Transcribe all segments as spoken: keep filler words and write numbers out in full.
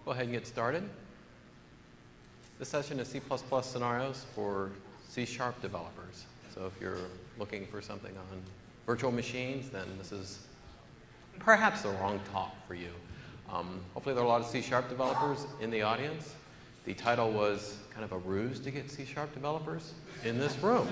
go ahead and get started. This session is C plus plus scenarios for C sharp developers. So if you're looking for something on virtual machines, then this is perhaps the wrong talk for you. Um, hopefully there are a lot of C sharp developers in the audience. The title was kind of a ruse to get C sharp developers in this room.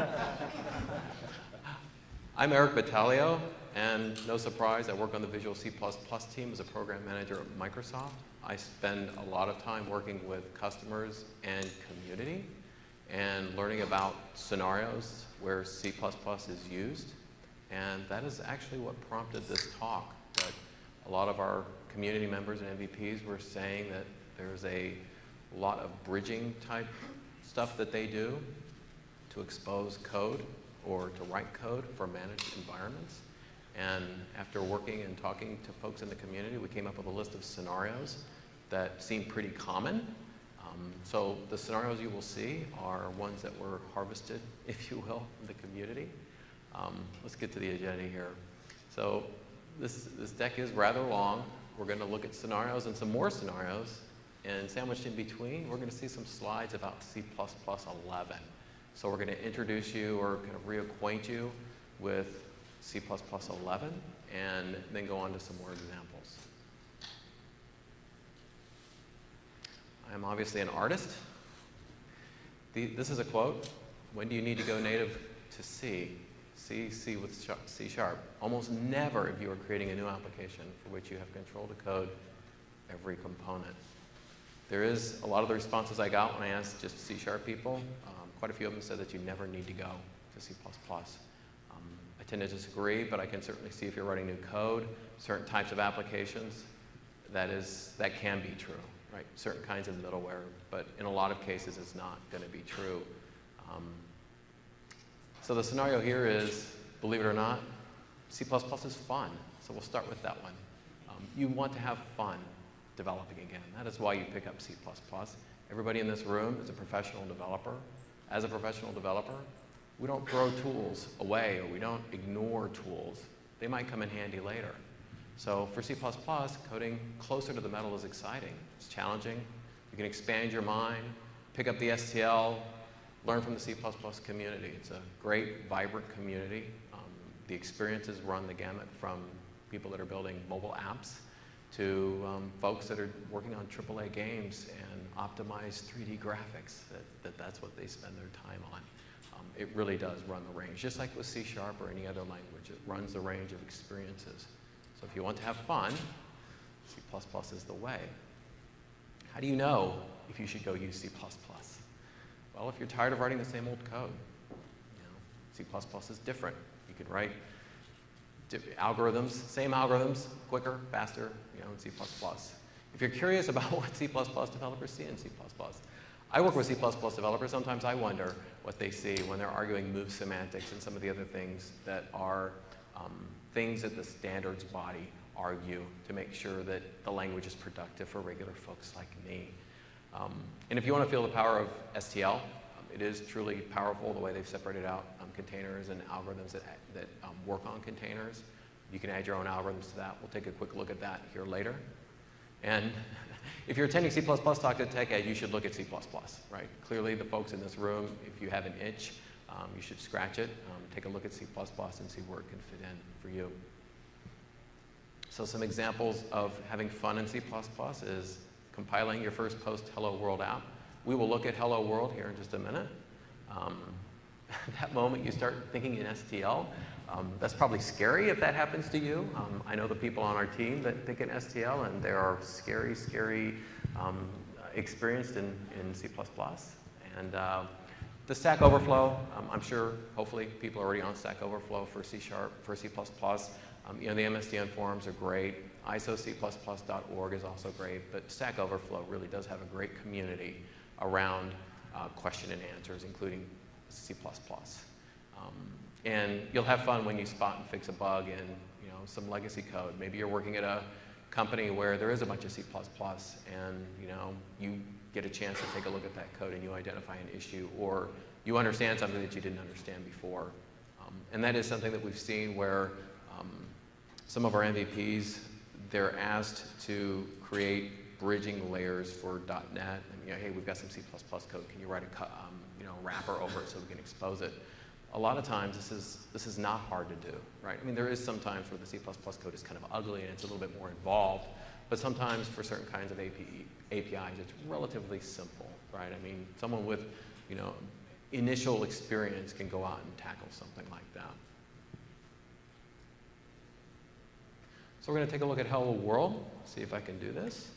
I'm Eric Battaglio, and no surprise, I work on the Visual C plus plus team as a program manager at Microsoft. I spend a lot of time working with customers and community and learning about scenarios where C plus plus is used. And that is actually what prompted this talk. That a lot of our community members and M V Ps were saying that there's a lot of bridging type stuff that they do to expose code or to write code for managed environments. And after working and talking to folks in the community, we came up with a list of scenarios that seem pretty common. Um, so the scenarios you will see are ones that were harvested, if you will, in the community. Um, let's get to the agenda here. So this, this deck is rather long. We're going to look at scenarios and some more scenarios. And sandwiched in between, we're going to see some slides about C plus plus eleven. So we're going to introduce you or kind of reacquaint you with C plus plus eleven and then go on to some more examples. I'm obviously an artist. The, this is a quote. When do you need to go native to C? C, C with C sharp. Almost never if you are creating a new application for which you have control to code every component. There is a lot of the responses I got when I asked just C sharp people. Um, quite a few of them said that you never need to go to C plus plus. Um, I tend to disagree, but I can certainly see if you're writing new code, certain types of applications, that is, that can be true, right? Certain kinds of middleware, but in a lot of cases it's not going to be true. Um, so the scenario here is, believe it or not, C plus plus is fun. So we'll start with that one. Um, you want to have fun developing again. That is why you pick up C plus plus. Everybody in this room is a professional developer. As a professional developer, we don't throw tools away or we don't ignore tools. They might come in handy later. So for C plus plus, coding closer to the metal is exciting. It's challenging. You can expand your mind, pick up the S T L, learn from the C plus plus community. It's a great, vibrant community. Um, the experiences run the gamut from people that are building mobile apps to um, folks that are working on triple A games and optimized three D graphics, that, that that's what they spend their time on. Um, it really does run the range, just like with C sharp or any other language. It runs the range of experiences. So if you want to have fun, C plus plus is the way. How do you know if you should go use C plus plus? Well, if you're tired of writing the same old code, you know, C plus plus is different. You could write algorithms, same algorithms, quicker, faster, you know, in C plus plus. If you're curious about what C plus plus developers see in C plus plus, I work with C plus plus developers. Sometimes I wonder what they see when they're arguing move semantics and some of the other things that are um, things that the standards body argue to make sure that the language is productive for regular folks like me. Um, and if you want to feel the power of S T L, um, it is truly powerful the way they've separated out um, containers and algorithms that, that um, work on containers. You can add your own algorithms to that. We'll take a quick look at that here later. And if you're attending C plus plus Talk to TechEd, you should look at C plus plus, right? Clearly, the folks in this room, if you have an itch, um, you should scratch it. Um, take a look at C plus plus and see where it can fit in for you. So some examples of having fun in C plus plus is compiling your first post Hello World app. We will look at Hello World here in just a minute. Um, that moment you start thinking in S T L. Um, that's probably scary if that happens to you. Um, I know the people on our team that think in S T L, and they are scary, scary, um, experienced in, in C plus plus. And uh, the Stack Overflow, um, I'm sure, hopefully, people are already on Stack Overflow for C sharp, for C plus plus. Um, you know, the M S D N forums are great. I S O C plus plus dot org is also great, but Stack Overflow really does have a great community around uh, question and answers, including C plus plus. Um, and you'll have fun when you spot and fix a bug in you know, some legacy code. Maybe you're working at a company where there is a bunch of C plus plus, and you know, you get a chance to take a look at that code and you identify an issue, or you understand something that you didn't understand before. Um, and that is something that we've seen where um, some of our M V Ps, they're asked to create bridging layers for dot net. And, you know, hey, we've got some C plus plus code. Can you write a um, you know, wrapper over it so we can expose it? A lot of times this is, this is not hard to do, right? I mean, there is some times where the C plus plus code is kind of ugly and it's a little bit more involved, but sometimes for certain kinds of A P I, A P Is, it's relatively simple, right? I mean, someone with, you know, initial experience can go out and tackle something like that. So we're going to take a look at Hello World, see if I can do this.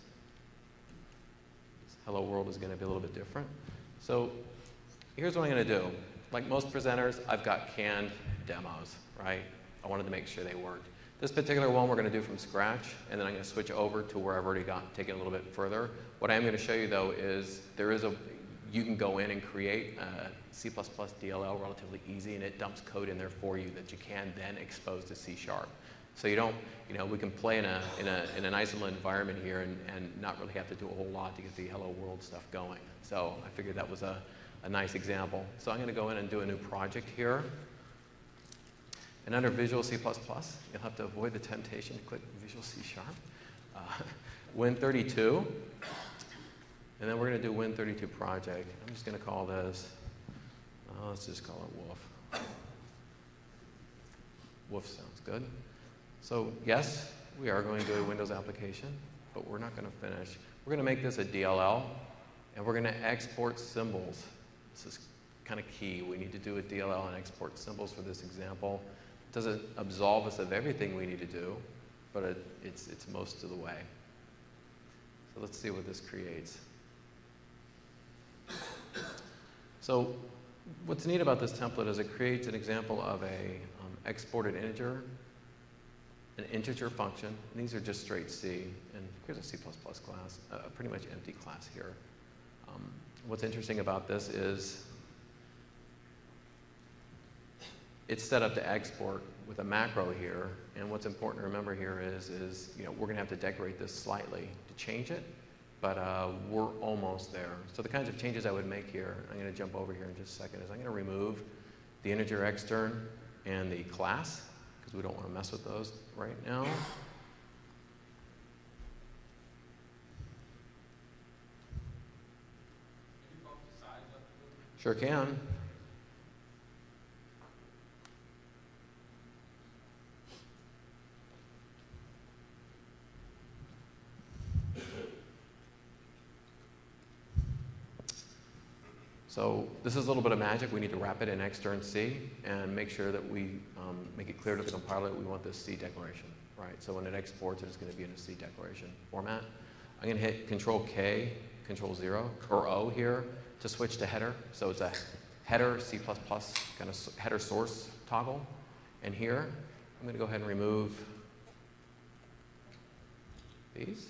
Hello World is going to be a little bit different. So here's what I'm going to do. Like most presenters, I've got canned demos, right? I wanted to make sure they worked. This particular one we're going to do from scratch, and then I'm going to switch over to where I've already got taken a little bit further. What I am going to show you, though, is there is a, you can go in and create a C plus plus D L L relatively easy, and it dumps code in there for you that you can then expose to C sharp. So you don't, you know, we can play in a, in a, in an isolated environment here and, and not really have to do a whole lot to get the Hello World stuff going. So I figured that was a, a nice example. So I'm going to go in and do a new project here. And under Visual C plus plus, you'll have to avoid the temptation to click Visual C sharp. Uh, Win thirty-two. And then we're going to do Win thirty-two project. I'm just going to call this, uh, let's just call it Wolf. Wolf sounds good. So yes, we are going to do a Windows application, but we're not going to finish. We're going to make this a D L L, and we're going to export symbols. This is kind of key. We need to do a D L L and export symbols for this example. It doesn't absolve us of everything we need to do, but it, it's, it's most of the way. So let's see what this creates. So what's neat about this template is it creates an example of a um, exported integer, an integer function, and these are just straight C, and here's a C plus plus class, a pretty much empty class here. Um, what's interesting about this is it's set up to export with a macro here, and what's important to remember here is, is you know, we're going to have to decorate this slightly to change it, but uh, we're almost there. So the kinds of changes I would make here, I'm going to jump over here in just a second, is I'm going to remove the integer extern and the class, because we don't want to mess with those right now. Sure can. So this is a little bit of magic. We need to wrap it in extern C and make sure that we um, make it clear to the compiler that we want this C declaration, right? So when it exports, it's going to be in a C declaration format. I'm going to hit Control K, Control zero, or O here to switch to header. So it's a header C plus plus kind of header source toggle. And here, I'm going to go ahead and remove these.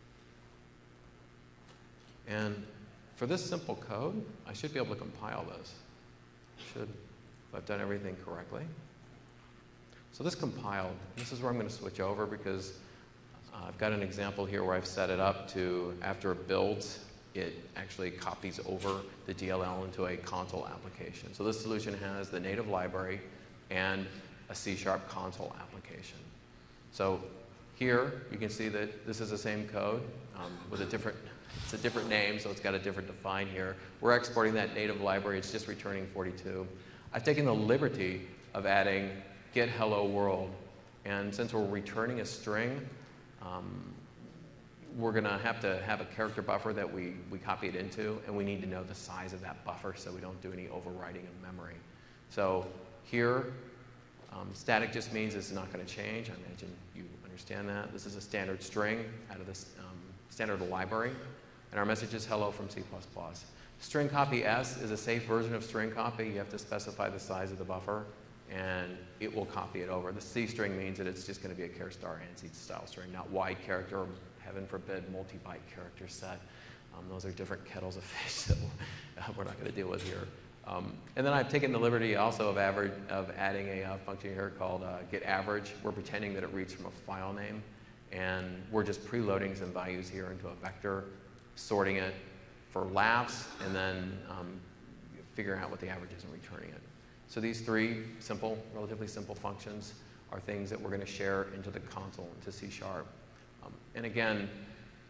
And for this simple code, I should be able to compile this. Should, if I've done everything correctly. So this compiled. This is where I'm going to switch over because uh, I've got an example here where I've set it up to, after it builds, it actually copies over the D L L into a console application. So this solution has the native library and a C sharp console application. So here, you can see that this is the same code um, with a different It's a different name, so it's got a different define here. We're exporting that native library. It's just returning forty-two. I've taken the liberty of adding get hello world. And since we're returning a string, um, we're going to have to have a character buffer that we, we copy it into, and we need to know the size of that buffer so we don't do any overwriting of memory. So here, um, static just means it's not going to change. I imagine you understand that. This is a standard string out of this um, standard library. And our message is hello from C plus plus. String copy S is a safe version of string copy. You have to specify the size of the buffer, and it will copy it over. The C string means that it's just going to be a char star ANSI style string, not wide character, or heaven forbid, multi-byte character set. Um, those are different kettles of fish that we're not going to deal with here. Um, and then I've taken the liberty also of, average, of adding a uh, function here called uh, getAverage. We're pretending that it reads from a file name, and we're just preloading some values here into a vector, sorting it for laughs, and then um, figuring out what the average is and returning it. So these three simple, relatively simple functions are things that we're going to share into the console, into C sharp. Um, and again,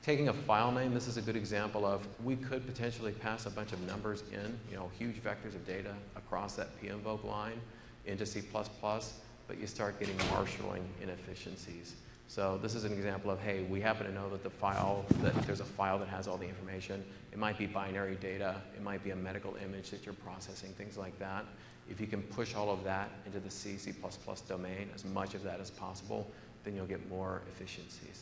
taking a file name, this is a good example of we could potentially pass a bunch of numbers in, you know, huge vectors of data across that pinvoke line into C plus plus, but you start getting marshalling inefficiencies. So this is an example of, hey, we happen to know that the file, that there's a file that has all the information. It might be binary data. It might be a medical image that you're processing, things like that. If you can push all of that into the C, C plus plus domain, as much of that as possible, then you'll get more efficiencies.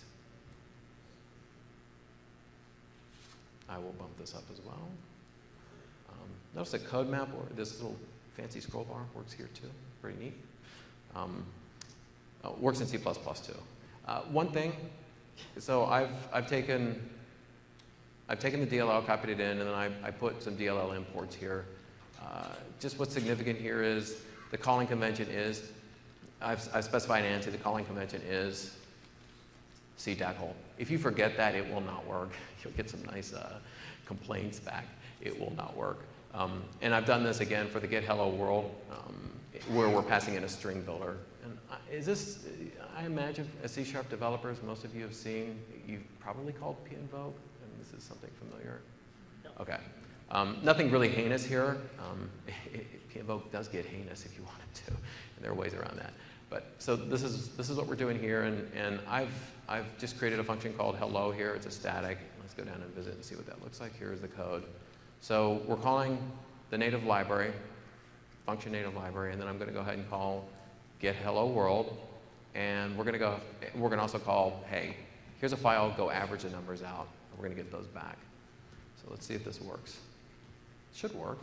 I will bump this up as well. Um, notice the code map, or this little fancy scroll bar, works here too. Pretty neat. Um, oh, works in C plus plus too. Uh, one thing, so I've, I've taken I've taken the D L L, copied it in, and then I, I put some D L L imports here. Uh, just what's significant here is the calling convention is, I've, I've specified ANSI, the calling convention is C D A C L. If you forget that, it will not work. You'll get some nice uh, complaints back. It will not work. Um, and I've done this again for the get hello world, um, where we're passing in a string builder. And is this, I imagine as C sharp developers, most of you have seen, you've probably called pinvoke, and this is something familiar. No. Okay. Um, nothing really heinous here. Um, pinvoke does get heinous if you want it to, and there are ways around that. But so this is this is what we're doing here, and and I've I've just created a function called hello here. It's a static. Let's go down and visit and see what that looks like. Here is the code. So we're calling the native library, function native library, and then I'm going to go ahead and call get hello world, and we're going to go. We're going to also call hey, here's a file. Go average the numbers out. And we're going to get those back. So let's see if this works. It should work.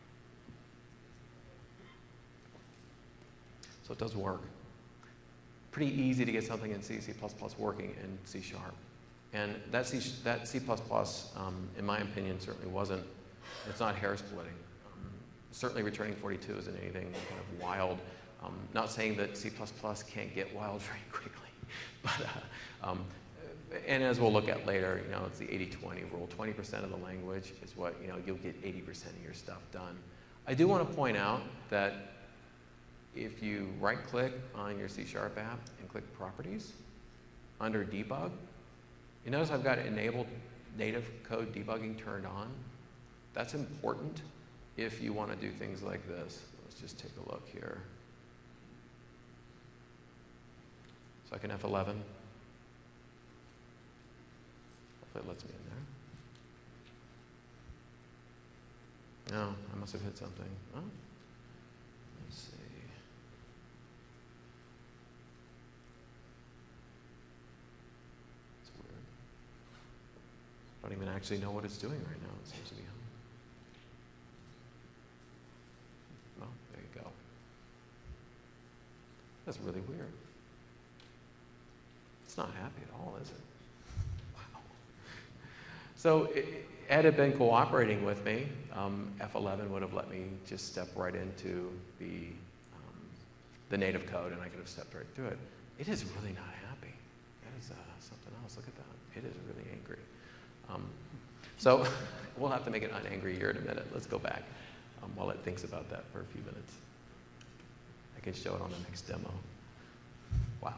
So it does work. Pretty easy to get something in C, C plus plus working in C sharp. And that C, that C plus plus, um, in my opinion, certainly wasn't, it's not hair splitting. Um, certainly returning forty-two isn't anything kind of wild. Um, not saying that C plus plus can't get wild very quickly. But, uh, um, and as we'll look at later, you know, it's the eighty twenty rule. twenty percent of the language is what, you know, you'll get eighty percent of your stuff done. I do want to point out that if you right-click on your C sharp app and click Properties, under Debug, you notice I've got enabled native code debugging turned on. That's important if you want to do things like this. Let's just take a look here. So I can F eleven. Hopefully it lets me in there. No, I must have hit something. Oh, let's see. I don't even actually know what it's doing right now. It seems to be home. Oh, there you go. That's really weird. It's not happy at all, is it? Wow. So it, had it been cooperating with me, um, F eleven would have let me just step right into the, um, the native code, and I could have stepped right through it. It is really not happy. That is uh, something else. Look at that. It is really angry. Um, so we'll have to make it unangry here in a minute. Let's go back um, while it thinks about that for a few minutes. I can show it on the next demo. Wow.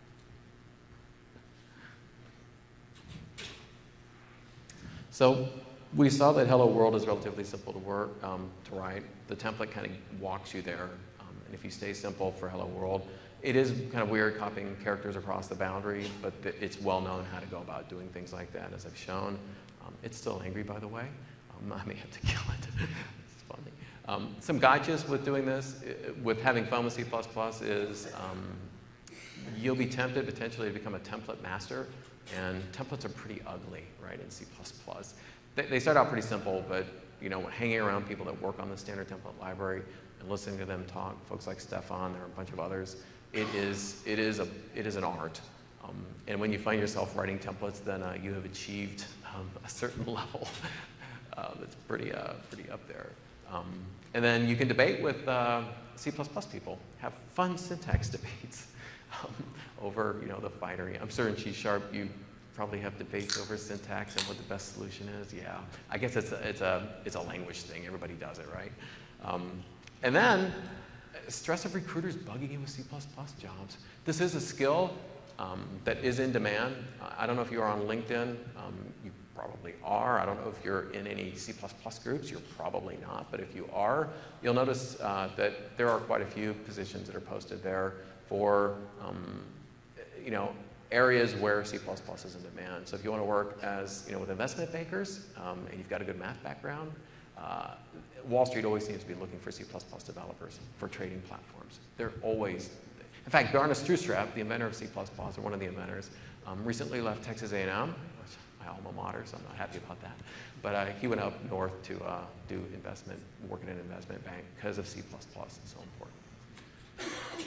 So we saw that Hello World is relatively simple to work, um, to write. The template kind of walks you there. Um, and if you stay simple for Hello World, it is kind of weird copying characters across the boundary, but it's well known how to go about doing things like that, as I've shown. Um, it's still angry, by the way. Um, I may have to kill it. It's funny. Um, some gotchas with doing this, with having fun with C plus plus, is um, you'll be tempted potentially to become a template master, and templates are pretty ugly, right, in C plus plus. They, they start out pretty simple, but you know, hanging around people that work on the standard template library and listening to them talk, folks like Stefan, there are a bunch of others, It is, it is, a, it is an art. Um, and when you find yourself writing templates, then uh, you have achieved um, a certain level uh, that's pretty, uh, pretty up there. Um, and then you can debate with uh, C plus plus people, have fun syntax debates um, over, you know, the finery. I'm sure in C sharp you probably have debates over syntax and what the best solution is. Yeah, I guess it's a, it's a, it's a language thing. Everybody does it, right? Um, and then stress of recruiters bugging you with C plus plus jobs. This is a skill. um, that is in demand. I don't know if you are on LinkedIn. Um, you probably are. I don't know if you're in any C plus plus groups. You're probably not. But if you are, you'll notice uh, that there are quite a few positions that are posted there for um, you know, areas where C plus plus is in demand. So if you want to work as, you know, with investment bankers um, and you've got a good math background, uh, Wall Street always seems to be looking for C plus plus developers for trading platforms. They're always, in fact, Bjarne Stroustrup, the inventor of C plus plus, or one of the inventors, um, recently left Texas A and M, which my alma mater, so I'm not happy about that. But uh, he went up north to uh, do investment, work in an investment bank because of C plus plus. It's so important.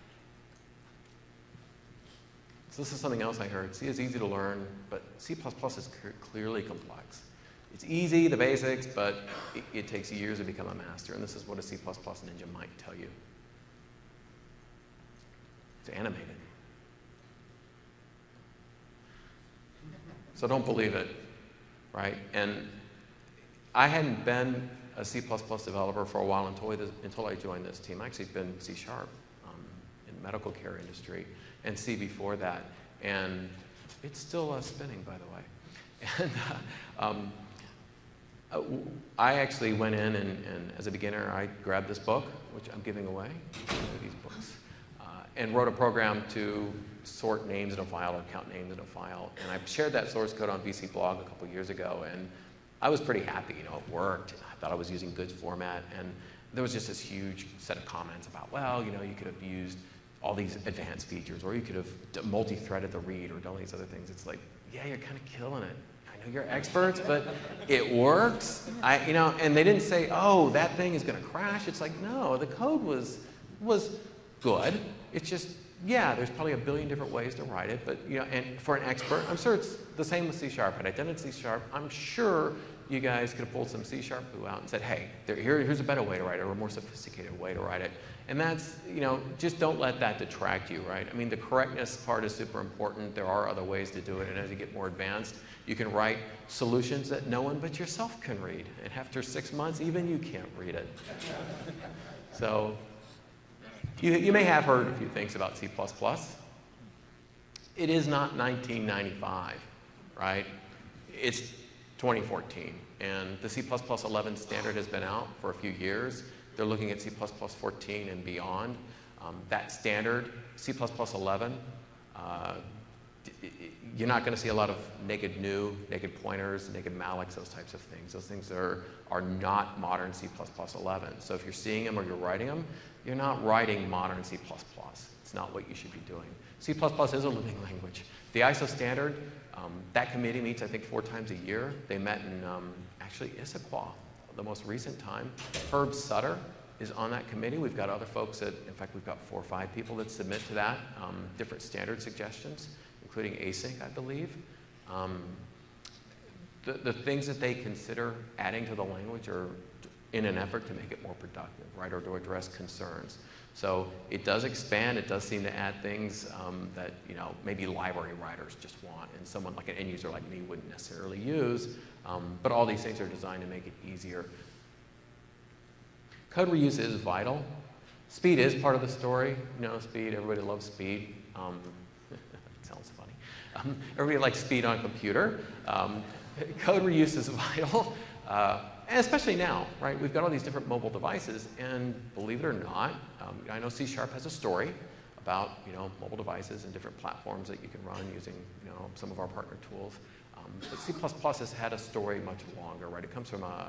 So this is something else I heard. C is easy to learn, but C plus plus is clearly complex. It's easy, the basics, but it, it takes years to become a master, and this is what a C plus plus ninja might tell you. It's animated. So don't believe it, right? And I hadn't been a C plus plus developer for a while until I, until I joined this team. I actually been C sharp um, in medical care industry, and C before that. And it's still uh, spinning, by the way. And uh, um, uh, I actually went in and, and as a beginner, I grabbed this book, which I'm giving away, these books, uh, and wrote a program to sort names in a file or count names in a file. And I shared that source code on V C Blog a couple years ago, and I was pretty happy. You know, it worked. I thought I was using good format, and there was just this huge set of comments about, well, you know, you could have used all these advanced features, or you could have multi-threaded the read, or done all these other things. It's like, yeah, you're kind of killing it. I know you're experts, but it works. I, you know, and they didn't say, oh, that thing is going to crash. It's like, no, the code was was good. It's just, yeah, there's probably a billion different ways to write it, but you know, and for an expert, I'm sure it's the same with C sharp. Had I done it in C sharp, I'm sure you guys could have pulled some C sharp poo out and said, hey, there, here, here's a better way to write it, or a more sophisticated way to write it. And that's, you know, just don't let that detract you, right? I mean, the correctness part is super important. There are other ways to do it, and as you get more advanced, you can write solutions that no one but yourself can read. And after six months, even you can't read it. So you, you may have heard a few things about C plus plus. It is not nineteen ninety-five, right? It's twenty fourteen, and the C plus plus eleven standard has been out for a few years. They're looking at C plus plus fourteen and beyond. Um, that standard, C plus plus eleven, uh, you're not going to see a lot of naked new, naked pointers, naked mallocs, those types of things. Those things are, are not modern C plus plus eleven. So if you're seeing them or you're writing them, you're not writing modern C plus plus. It's not what you should be doing. C plus plus is a living language. The I S O standard, um, that committee meets, I think, four times a year. They met in, um, actually, Issaquah, the most recent time. Herb Sutter is on that committee. We've got other folks that, in fact, we've got four or five people that submit to that, um, different standard suggestions, including async, I believe. Um, the, the things that they consider adding to the language are in an effort to make it more productive, right, or to address concerns. So it does expand. It does seem to add things um, that, you know, maybe library writers just want, and someone like an end user like me wouldn't necessarily use. Um, but all these things are designed to make it easier. Code reuse is vital. Speed is part of the story. You know, speed, everybody loves speed. Um, it sounds funny. Um, everybody likes speed on a computer. Um, code reuse is vital, uh, and especially now, right? We've got all these different mobile devices, and believe it or not, um, I know C sharp has a story about, you know, mobile devices and different platforms that you can run using, you know, some of our partner tools. Um, but C plus plus has had a story much longer, right? It comes from a,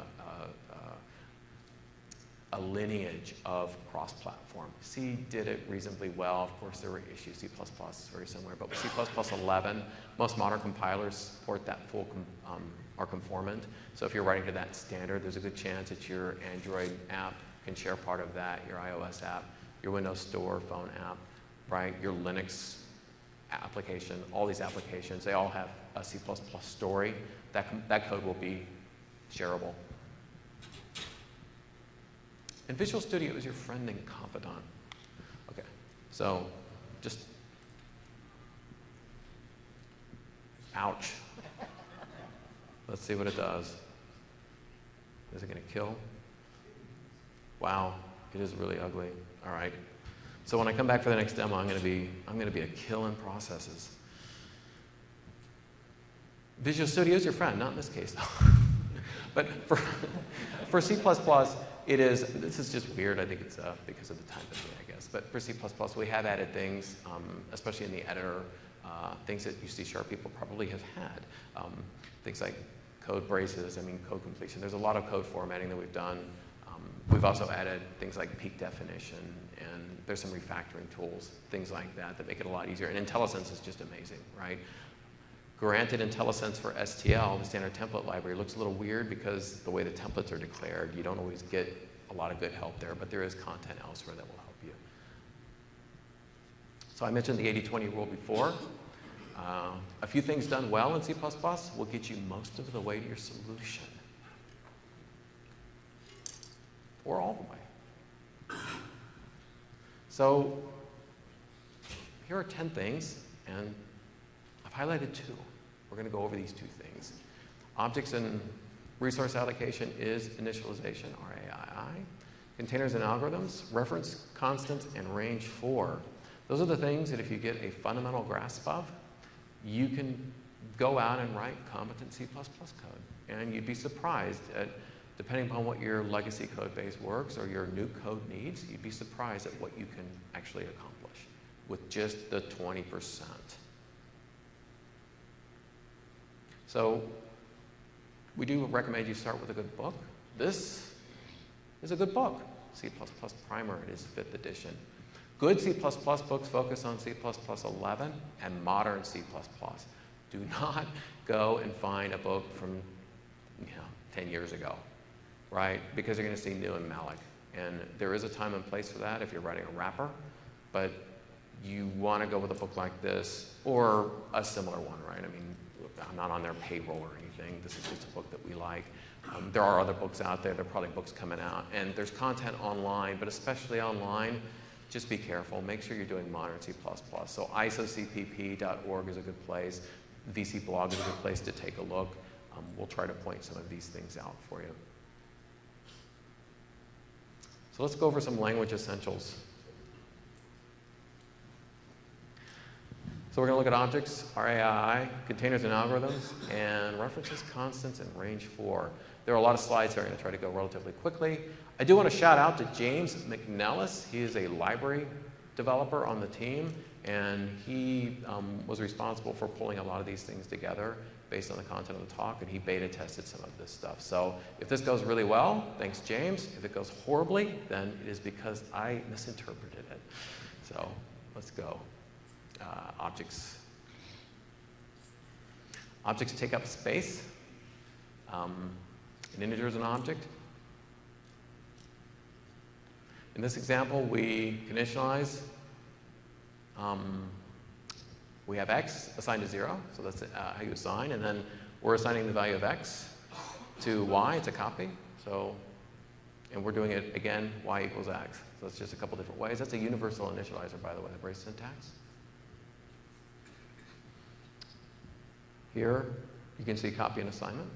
a, a lineage of cross-platform. C did it reasonably well. Of course, there were issues. C plus plus is very similar. But with C plus plus eleven, most modern compilers support that full, um, are conformant. So if you're writing to that standard, there's a good chance that your Android app can share part of that, your iOS app, your Windows Store phone app, right? Your Linux application, all these applications, they all have a C plus plus story. That, that code will be shareable. And Visual Studio is your friend and confidant. Okay, so just, ouch. Let's see what it does. Is it going to kill? Wow, it is really ugly. All right. So when I come back for the next demo, I'm going to be, I'm going to be a kill in processes. Visual Studio is your friend, not in this case, though. But for, for C plus plus, it is, this is just weird. I think it's uh, because of the time of day, I guess. But for C plus plus, we have added things, um, especially in the editor, uh, things that you C sharp people probably have had. Um, things like code braces, I mean, code completion. There's a lot of code formatting that we've done. Um, we've also added things like peak definition, and there's some refactoring tools, things like that, that make it a lot easier. And IntelliSense is just amazing, right? Granted, IntelliSense for S T L, the standard template library, looks a little weird because the way the templates are declared, you don't always get a lot of good help there, but there is content elsewhere that will help you. So I mentioned the eighty twenty rule before. Uh, a few things done well in C plus plus will get you most of the way to your solution. Or all the way. So here are ten things, and I've highlighted two. We're going to go over these two things. Objects and resource allocation is initialization, R A I I. Containers and algorithms, reference constants, and range for. Those are the things that if you get a fundamental grasp of, you can go out and write competent C plus plus code. And you'd be surprised at, depending upon what your legacy code base works or your new code needs, you'd be surprised at what you can actually accomplish with just the twenty percent. So we do recommend you start with a good book. This is a good book, C plus plus Primer. It is fifth edition. Good C plus plus books focus on C plus plus eleven and modern C plus plus. Do not go and find a book from you know, ten years ago, right? Because you're going to see new and Malik. And there is a time and place for that if you're writing a wrapper, but you want to go with a book like this or a similar one, right? I mean, I'm not on their payroll or anything. This is just a book that we like. Um, there are other books out there. There are probably books coming out. And there's content online, but especially online, just be careful. Make sure you're doing modern C plus plus. So I S O C P P dot org is a good place. V C Blog is a good place to take a look. Um, we'll try to point some of these things out for you. So let's go over some language essentials. So we're going to look at objects, R A I I, containers and algorithms, and references, constants, and range for. There are a lot of slides here. I'm going to try to go relatively quickly. I do want to shout out to James McNellis. He is a library developer on the team, and he um, was responsible for pulling a lot of these things together based on the content of the talk, and he beta tested some of this stuff. So if this goes really well, thanks, James. If it goes horribly, then it is because I misinterpreted it. So let's go. Uh, objects. Objects take up space. Um, an integer is an object. In this example, we conditionalize. Um, we have x assigned to zero, so that's uh, how you assign, and then we're assigning the value of x to y. It's a copy. So, and we're doing it again, y equals x. So it's just a couple different ways. That's a universal initializer, by the way, the brace syntax. Here, you can see copy and assignment.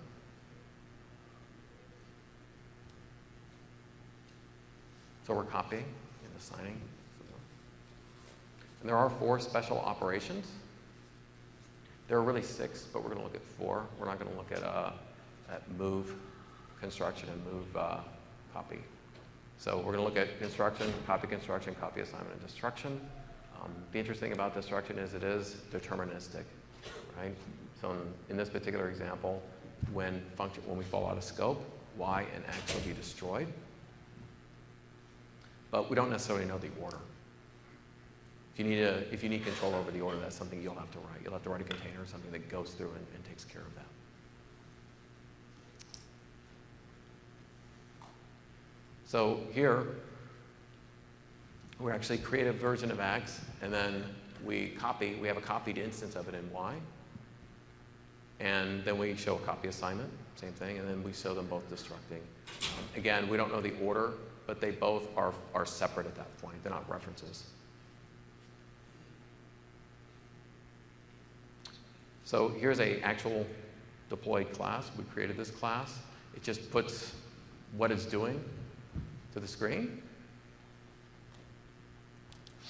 So we're copying and assigning. And there are four special operations. There are really six, but we're going to look at four. We're not going to look at, uh, at move, construction, and move uh, copy. So we're going to look at construction, copy construction, copy assignment, and destruction. Um, the interesting about destruction is it is deterministic, right? So in, in this particular example, when function when we fall out of scope, y and x will be destroyed. But we don't necessarily know the order. If you need a, if you need control over the order, that's something you'll have to write. You'll have to write a container or something that goes through and, and takes care of that. So here, we actually create a version of x, and then we copy. We have a copied instance of it in y. And then we show a copy assignment, same thing, and then we show them both destructing. Um, again, we don't know the order, but they both are, are separate at that point. They're not references. So here's an actual deployed class. We created this class. It just puts what it's doing to the screen.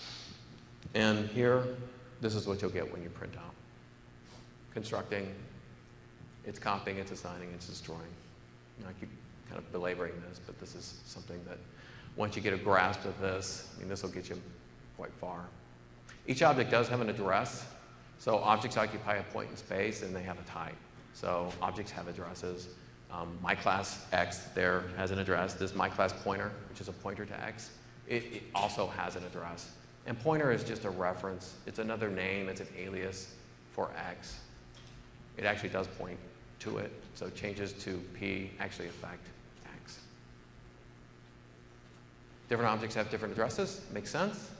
And here, this is what you'll get when you print out. Constructing, it's copying, it's assigning, it's destroying. And I keep kind of belaboring this, but this is something that once you get a grasp of this, I mean, this will get you quite far. Each object does have an address. So objects occupy a point in space, and they have a type. So objects have addresses. Um, my class X there has an address. This my class pointer, which is a pointer to X, it, it also has an address. And pointer is just a reference. It's another name. It's an alias for X. It actually does point to it. So changes to P actually affect X. Different objects have different addresses. Makes sense?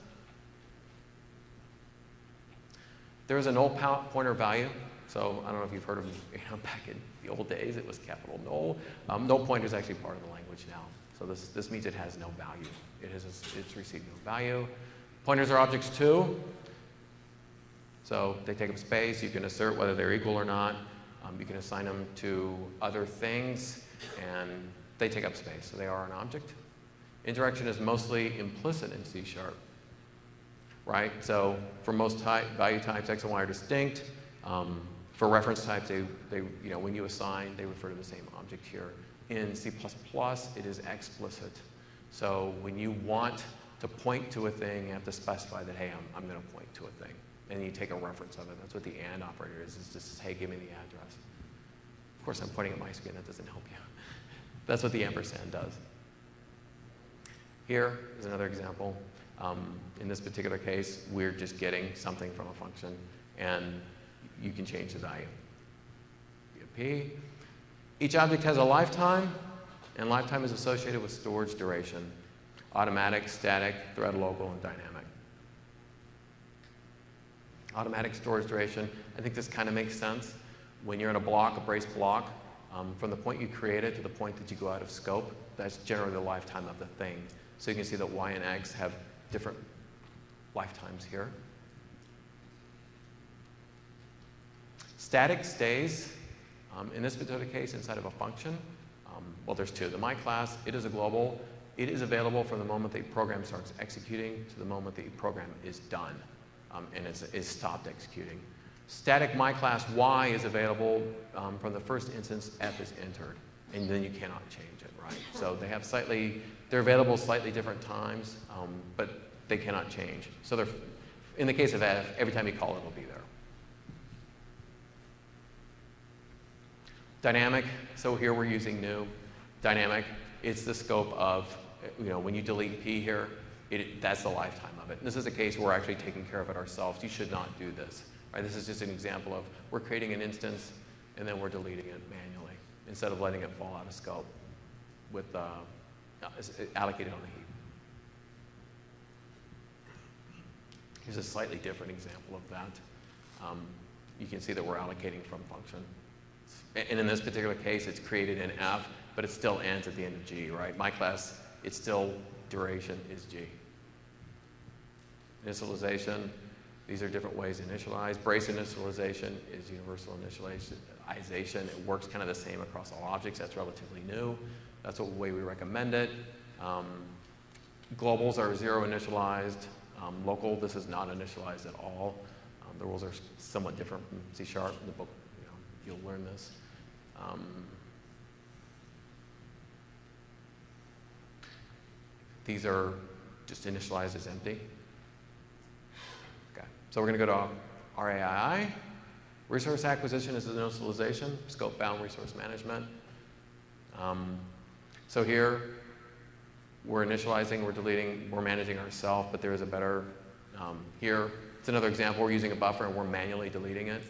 There is a null pointer value. So I don't know if you've heard of, you know, back in the old days, it was capital null. Um, null pointer is actually part of the language now. So this, this means it has no value. It has, it's received no value. Pointers are objects too. So they take up space. You can assert whether they're equal or not. Um, you can assign them to other things, and they take up space. So they are an object. Indirection is mostly implicit in C sharp, right? So for most type, value types, X and Y are distinct. Um, for reference types, they, they, you know, when you assign, they refer to the same object here. In C plus plus, it is explicit. So when you want to point to a thing, you have to specify that, hey, I'm, I'm going to point to a thing. And you take a reference of it. That's what the and operator is. It's just, hey, give me the address. Of course, I'm pointing at my screen. That doesn't help you. That's what the ampersand does. Here is another example. Um, in this particular case, we're just getting something from a function, and you can change the value. P. Each object has a lifetime, and lifetime is associated with storage duration. Automatic, static, thread local, and dynamic. Automatic storage duration, I think this kind of makes sense. When you're in a block, a brace block, um, from the point you create it to the point that you go out of scope, that's generally the lifetime of the thing. So you can see that Y and X have different lifetimes here. Static stays, um, in this particular case, inside of a function. Um, well, there's two. The my class, it is a global. It is available from the moment the program starts executing to the moment the program is done, um, and it's, is stopped executing. Static my class Y is available um, from the first instance F is entered, and then you cannot change it, right? So they have slightly, they're available slightly different times, um, but they cannot change. So they're, in the case of F, every time you call it, it'll be there. Dynamic, so here we're using new. Dynamic, it's the scope of, you know, when you delete P here, it, that's the lifetime of it. And this is a case where we're actually taking care of it ourselves. You should not do this. Right? This is just an example of we're creating an instance and then we're deleting it manually instead of letting it fall out of scope with uh, allocated on the heap. Here's a slightly different example of that. Um, you can see that we're allocating from function. And in this particular case, it's created in F, but it still ends at the end of G, right? My class, it's still duration is G. Initialization, these are different ways to initialize. Brace initialization is universal initialization. It works kind of the same across all objects. That's relatively new. That's the way we recommend it. Um, globals are zero initialized. Um, local, this is not initialized at all. Um, the rules are somewhat different from C sharp. In the book, you know, you'll learn this. Um, these are just initialized as empty. Okay, so we're going to go to R A I I. Resource acquisition is initialization, scope-bound resource management. Um, so here, we're initializing, we're deleting, we're managing ourselves, but there is a better, um, here, it's another example, we're using a buffer and we're manually deleting it.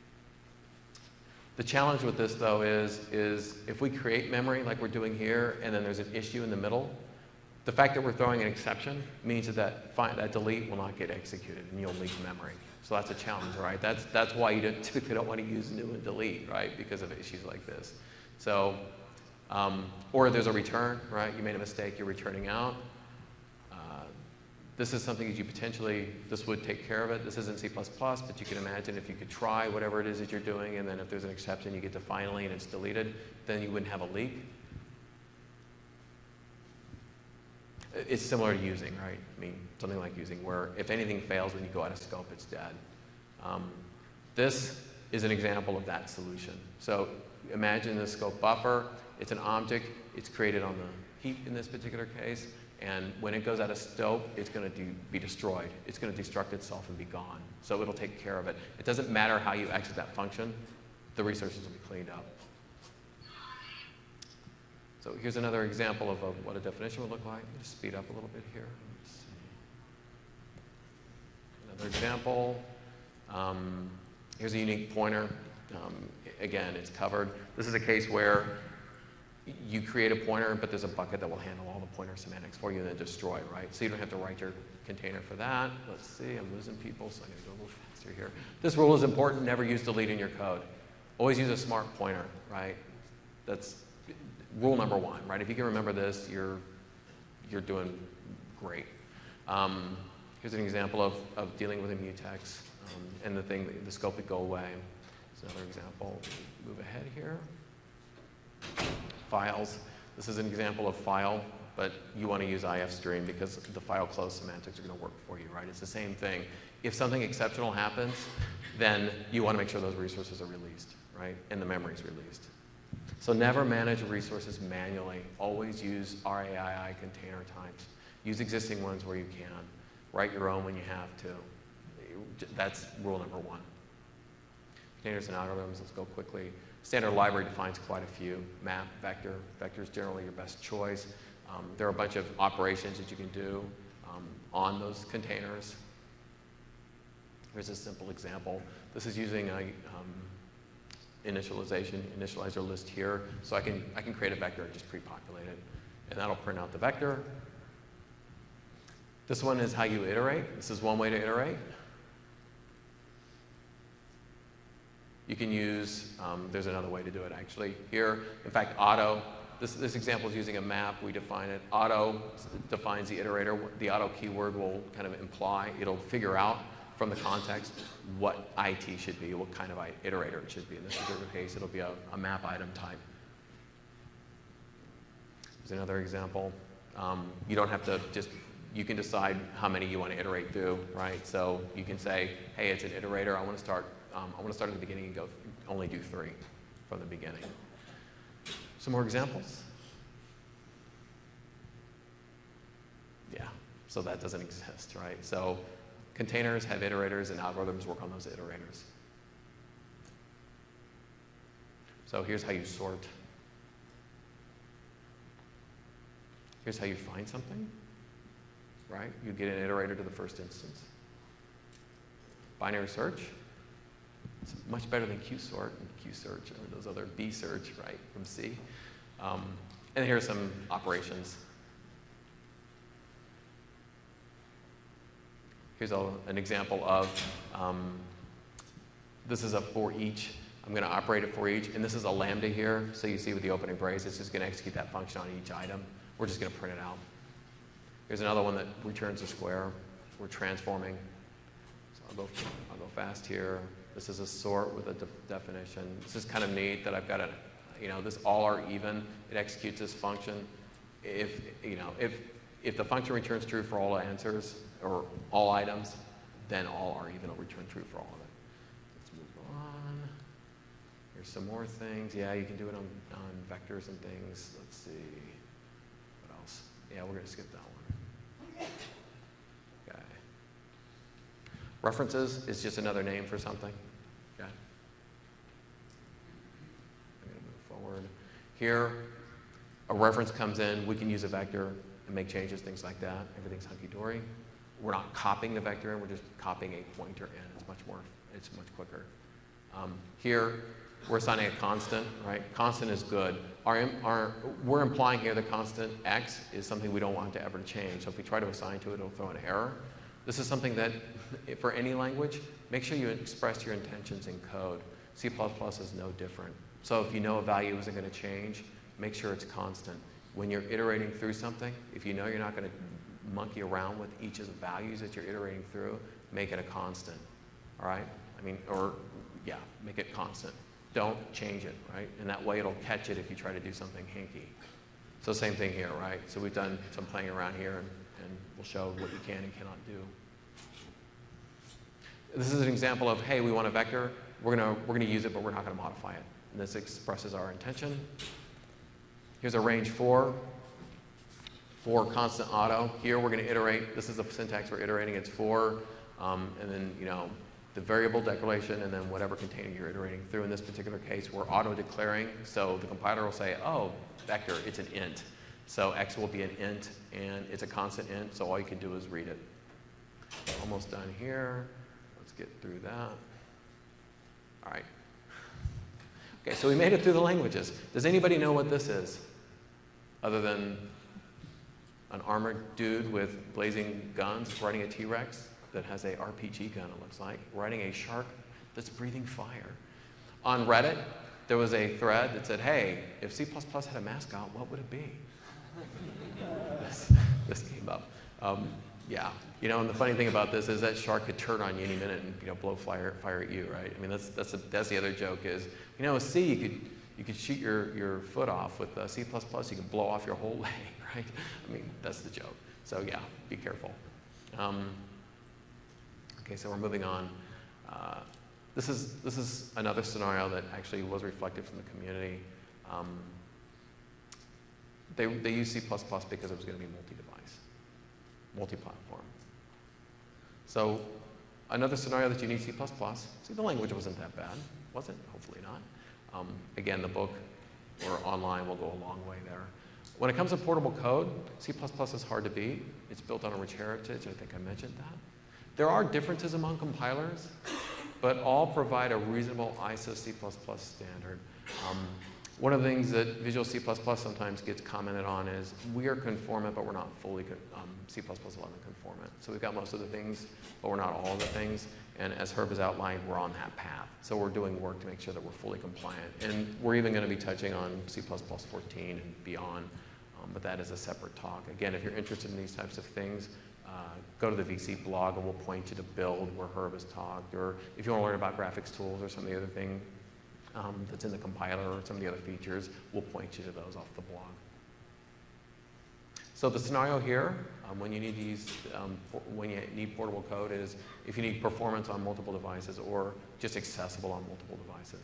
The challenge with this, though, is, is if we create memory like we're doing here, and then there's an issue in the middle, the fact that we're throwing an exception means that that, fi that delete will not get executed, and you'll leak memory. So that's a challenge, right? That's, that's why you don't, typically don't want to use new and delete, right? Because of issues like this. So, um, or there's a return, right? You made a mistake, you're returning out. Uh, this is something that you potentially, this would take care of it. This isn't C plus plus, but you can imagine if you could try whatever it is that you're doing, and then if there's an exception, you get to finally and it's deleted, then you wouldn't have a leak. It's similar to using, right? I mean, something like using, where if anything fails when you go out of scope, it's dead. Um, this is an example of that solution. So imagine the scope buffer. It's an object. It's created on the heap in this particular case. And when it goes out of scope, it's going to be destroyed. It's going to destruct itself and be gone. So it'll take care of it. It doesn't matter how you exit that function. The resources will be cleaned up. So here's another example of a, what a definition would look like. Let me just speed up a little bit here. Let's see. Another example. Um, here's a unique pointer. Um, again, it's covered. This is a case where you create a pointer, but there's a bucket that will handle all the pointer semantics for you and then destroy, right? So you don't have to write your container for that. Let's see, I'm losing people, so I'm going to go a little faster here. This rule is important. Never use delete in your code. Always use a smart pointer, right? That's rule number one, right? If you can remember this, you're, you're doing great. Um, here's an example of, of dealing with a mutex um, and the thing, the scope would go away. Here's another example. Move ahead here. Files. This is an example of file, but you want to use ifstream because the file close semantics are going to work for you, right? It's the same thing. If something exceptional happens, then you want to make sure those resources are released, right? And the memory is released. So never manage resources manually. Always use R A I I container types. Use existing ones where you can. Write your own when you have to. That's rule number one. Containers and algorithms, let's go quickly. Standard library defines quite a few. Map, vector. Vector is generally your best choice. Um, there are a bunch of operations that you can do um, on those containers. Here's a simple example. This is using a um, initialization, initializer list here. So I can, I can create a vector and just pre-populate it. And that'll print out the vector. This one is how you iterate. This is one way to iterate. You can use, um, there's another way to do it actually. Here, in fact, auto, this, this example is using a map, we define it. Auto defines the iterator. The auto keyword will kind of imply, it'll figure out from the context what I T should be, what kind of iterator it should be. In this particular case, it'll be a, a map item type. There's another example. Um, you don't have to just, you can decide how many you want to iterate through, right? So you can say, hey, it's an iterator, I want to start Um, I want to start at the beginning and go only do three from the beginning. Some more examples? Yeah, so that doesn't exist, right? So containers have iterators and algorithms work on those iterators. So here's how you sort. Here's how you find something, right? You get an iterator to the first instance. Binary search. It's much better than Qsort and Qsearch or those other bsearch, right, from C. Um, and here are some operations. Here's a, an example of, um, this is a for each. I'm going to operate it for each. And this is a lambda here. So you see with the opening brace, it's just going to execute that function on each item. We're just going to print it out. Here's another one that returns a square. We're transforming. So I'll go, I'll go fast here. This is a sort with a de definition. This is kind of neat that I've got a, you know, this all are even. It executes this function. If, you know, if, if the function returns true for all answers or all items, then all are even will return true for all of it. Let's move on. Here's some more things. Yeah, you can do it on, on vectors and things. Let's see. What else? Yeah, we're going to skip that one. Okay. References is just another name for something. Okay. I'm going to move forward. Here, a reference comes in. We can use a vector and make changes, things like that. Everything's hunky-dory. We're not copying the vector in. We're just copying a pointer in. It's much more, it's much quicker. Um, here, we're assigning a constant, right? Constant is good. Our, our, we're implying here the constant x is something we don't want to ever change. So if we try to assign to it, it'll throw an error. This is something that, for any language, make sure you express your intentions in code. C plus plus is no different. So if you know a value isn't going to change, make sure it's constant. When you're iterating through something, if you know you're not going to monkey around with each of the values that you're iterating through, make it a constant, all right? I mean, or, yeah, make it constant. Don't change it, right? And that way it'll catch it if you try to do something hinky. So same thing here, right? So we've done some playing around here, and, and we'll show what you can and cannot do. This is an example of, hey, we want a vector. We're going to we're going to use it, but we're not going to modify it. And this expresses our intention. Here's a range four for constant auto. Here we're going to iterate. This is the syntax we're iterating. It's for, um, and then, you know, the variable declaration, and then whatever container you're iterating through. In this particular case, we're auto-declaring. So the compiler will say, oh, vector, it's an int. So x will be an int, and it's a constant int, so all you can do is read it. Almost done here. Let's get through that. All right. Okay, so we made it through the languages. Does anybody know what this is? Other than an armored dude with blazing guns riding a T-Rex that has a R P G gun, it looks like, riding a shark that's breathing fire. On Reddit, there was a thread that said, hey, if C plus plus had a mascot, what would it be? this, this came up. Um, yeah, you know, and the funny thing about this is that shark could turn on you any minute and, you know, blow fire, fire at you, right? I mean, that's, that's, a, that's the other joke is, you know, with C, you could, you could shoot your, your foot off. With uh, C plus plus, you can blow off your whole leg, right? I mean, that's the joke. So yeah, be careful. Um, okay, so we're moving on. Uh, this is, this is another scenario that actually was reflected from the community. Um, they, they used C plus plus because it was going to be multi-device. Multi-platform. So another scenario that you need C plus plus. See, the language wasn't that bad, was it? Hopefully not. Um, again, the book or online will go a long way there. When it comes to portable code, C plus plus is hard to beat. It's built on a rich heritage. I think I mentioned that. There are differences among compilers, but all provide a reasonable I S O C plus plus standard. Um, One of the things that Visual C plus plus sometimes gets commented on is we are conformant, but we're not fully um, C plus plus eleven conformant. So we've got most of the things, but we're not all of the things. And as Herb has outlined, we're on that path. So we're doing work to make sure that we're fully compliant. And we're even going to be touching on C plus plus fourteen and beyond, um, but that is a separate talk. Again, if you're interested in these types of things, uh, go to the V C blog and we'll point you to Build, where Herb has talked. Or if you want to learn about graphics tools or some of the other things, Um, that's in the compiler or some of the other features, we'll point you to those off the blog. So the scenario here, um, when you need these, um, when you need portable code, is if you need performance on multiple devices or just accessible on multiple devices.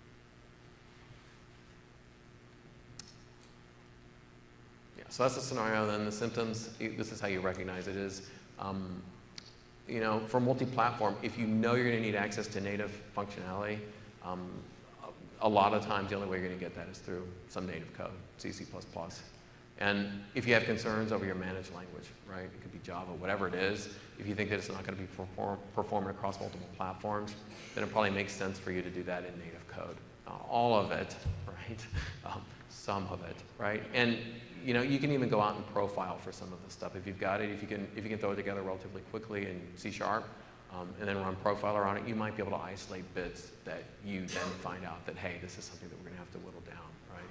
Yeah, so that's the scenario. Then the symptoms. This is how you recognize it. Is um, you know, for multi-platform, if you know you're going to need access to native functionality. Um, A lot of times, the only way you're going to get that is through some native code, C, C plus plus. And if you have concerns over your managed language, right, it could be Java, whatever it is, if you think that it's not going to be perform performant across multiple platforms, then it probably makes sense for you to do that in native code. Not all of it, right, um, some of it, right? And you know, you can even go out and profile for some of the stuff. If you've got it, if you can, if you can throw it together relatively quickly in C sharp, Um, and then run profiler on it, you might be able to isolate bits that you then find out that, hey, this is something that we're going to have to whittle down, right?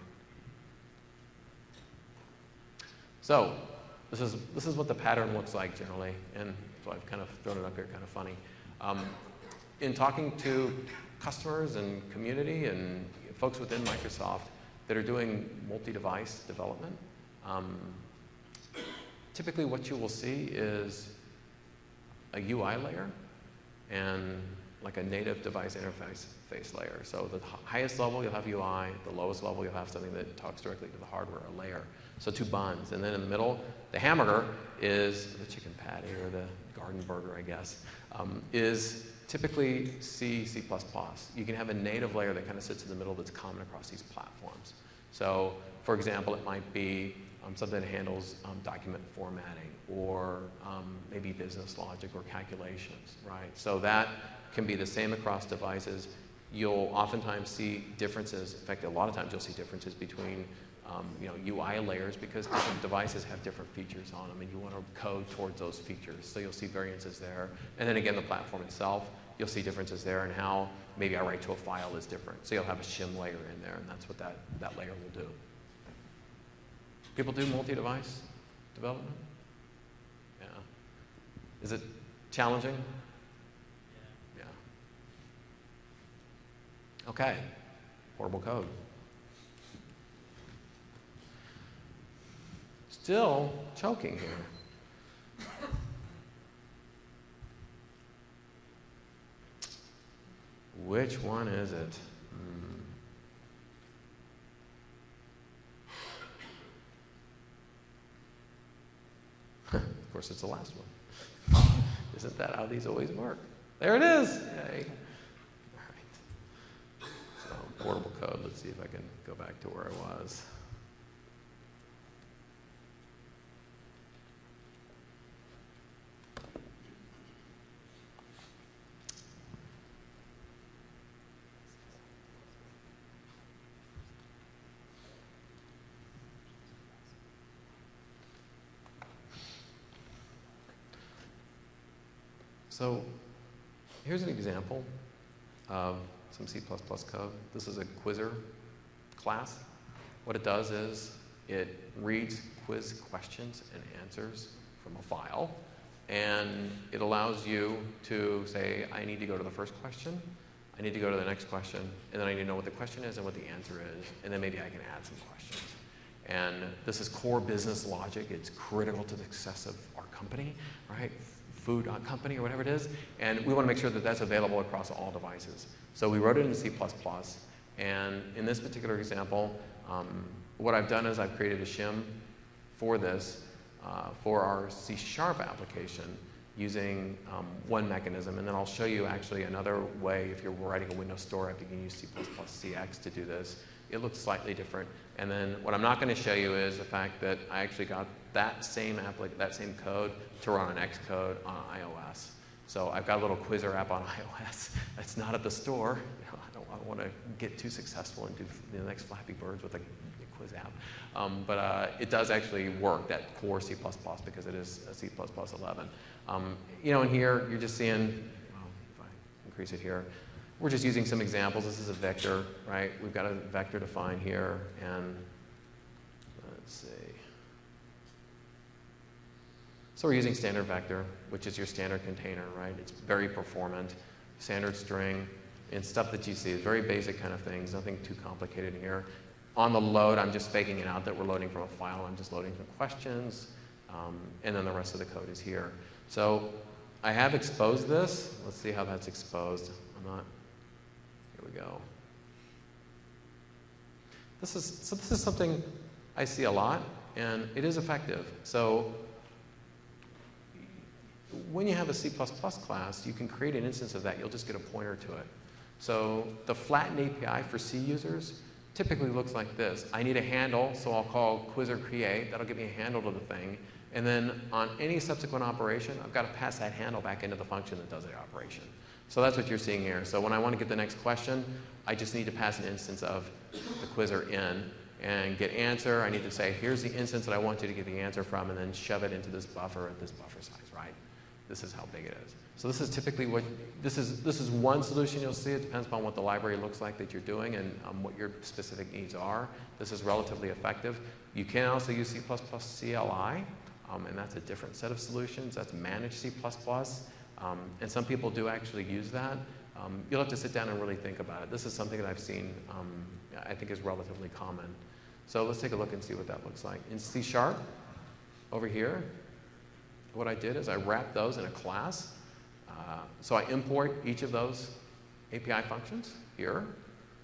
So this is, this is what the pattern looks like generally, and so I've kind of thrown it up here, kind of funny. Um, in talking to customers and community and folks within Microsoft that are doing multi-device development, um, typically what you will see is a U I layer and like a native device interface face layer. So the highest level, you'll have U I. The lowest level, you'll have something that talks directly to the hardware, a layer. So two buns. And then in the middle, the hamburger is the chicken patty or the garden burger, I guess, um, is typically C, C plus plus. You can have a native layer that kind of sits in the middle that's common across these platforms. So for example, it might be um, something that handles um, document formatting, or um, maybe business logic or calculations, right? So that can be the same across devices. You'll oftentimes see differences. In fact, a lot of times you'll see differences between um, you know, U I layers because different devices have different features on them, and you want to code towards those features. So you'll see variances there. And then again, the platform itself, you'll see differences there, and how maybe I write to a file is different. So you'll have a shim layer in there, and that's what that, that layer will do. People do multi-device development? Yeah. Is it challenging? Yeah. Yeah. Okay. Portable code. still choking here. Which one is it? Hmm. Of course, it's the last one. Isn't that how these always work? There it is. Yay. All right. So, portable code. Let's see if I can go back to where I was. So here's an example of some C plus plus code. This is a Quizzer class. What it does is it reads quiz questions and answers from a file, and it allows you to say, I need to go to the first question, I need to go to the next question, and then I need to know what the question is and what the answer is, and then maybe I can add some questions. And this is core business logic. It's critical to the success of our company, right? Food company or whatever it is, and we want to make sure that that's available across all devices. So we wrote it in C plus plus, and in this particular example, um, what I've done is I've created a shim for this, uh, for our C Sharp application using um, one mechanism, and then I'll show you actually another way. If you're writing a Windows Store app, you can use C plus plus C X to do this. It looks slightly different. And then what I'm not going to show you is the fact that I actually got that same applic that same code to run on Xcode on iOS. So I've got a little Quizzer app on iOS that's not at the store. I don't, I don't want to get too successful and do the next Flappy Birds with a, a quiz app. Um, but uh, it does actually work, that core C plus plus, because it is a C plus plus eleven. Um, you know, in here, you're just seeing, well, if I increase it here, we're just using some examples. This is a vector, right? We've got a vector defined here, and let's see. So we're using standard vector, which is your standard container, right? It's very performant, standard string, and stuff that you see. It's very basic kind of things, nothing too complicated here. On the load, I'm just faking it out that we're loading from a file. I'm just loading some questions, um, and then the rest of the code is here. So I have exposed this. Let's see how that's exposed. I'm not. Here we go. This is so. This is something I see a lot, and it is effective. So when you have a C plus plus class, you can create an instance of that. You'll just get a pointer to it. So the flattened A P I for C users typically looks like this. I need a handle, so I'll call Quizzer create. That'll give me a handle to the thing. And then on any subsequent operation, I've got to pass that handle back into the function that does the operation. So that's what you're seeing here. So when I want to get the next question, I just need to pass an instance of the Quizzer in and get answer. I need to say, here's the instance that I want you to get the answer from, and then shove it into this buffer at this buffer size, right? This is how big it is. So this is typically what, this is, this is one solution you'll see. It depends upon what the library looks like that you're doing and um, what your specific needs are. This is relatively effective. You can also use C plus plus C L I, um, and that's a different set of solutions. That's managed C plus plus, um, and some people do actually use that. Um, you'll have to sit down and really think about it. This is something that I've seen, um, I think is relatively common. So let's take a look and see what that looks like. In C Sharp, over here, what I did is I wrapped those in a class. Uh, so I import each of those A P I functions here. And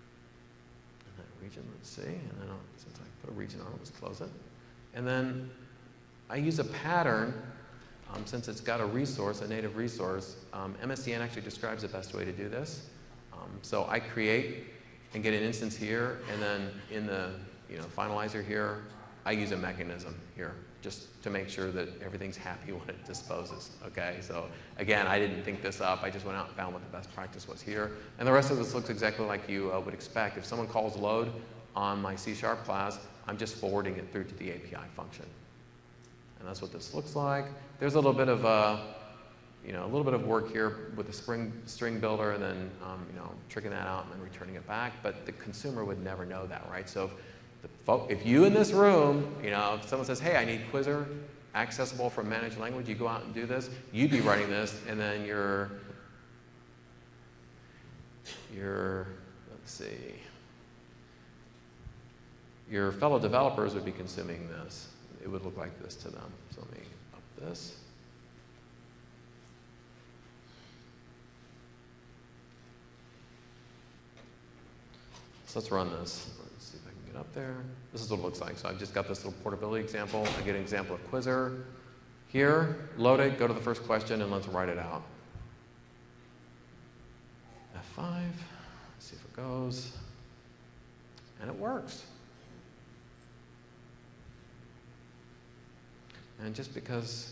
that region, let's see. And then I'll, since I put a region on it, let's close it. And then I use a pattern, um, since it's got a resource, a native resource. Um, M S D N actually describes the best way to do this. Um, so I create and get an instance here, and then in the you know, finalizer here, I use a mechanism here, just to make sure that everything's happy when it disposes, okay? So again, I didn't think this up. I just went out and found what the best practice was here. And the rest of this looks exactly like you uh, would expect. If someone calls load on my C Sharp class, I'm just forwarding it through to the A P I function. And that's what this looks like. There's a little bit of, uh, you know, a little bit of work here with the string, string builder, and then, um, you know, tricking that out and then returning it back. But the consumer would never know that, right? So if, the fo if you in this room, you know, if someone says, hey, I need Quizzer accessible from managed language, you go out and do this, you'd be writing this, and then your, your, let's see, your fellow developers would be consuming this. it would look like this to them. So let me up this. So let's run this. Let's see if I can get up there. This is what it looks like. So I've just got this little portability example. I get an example of Quizzer. Here, load it, go to the first question, and let's write it out. F five. Let's see if it goes. And it works. And just because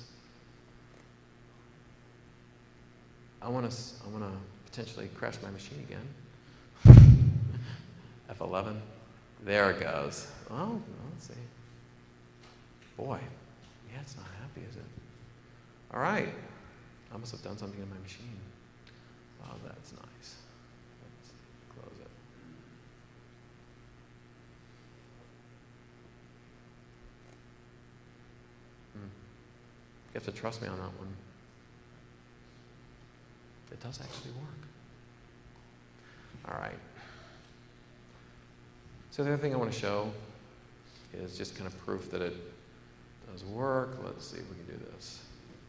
I want to, I want to potentially crash my machine again. F eleven. There it goes. Oh, let's see. Boy, yeah, it's not happy, is it? All right. I must have done something in my machine. Oh, that's nice. Let's close it. Hmm. You have to trust me on that one. It does actually work. All right. So the other thing I want to show is just kind of proof that it does work. Let's see if we can do this.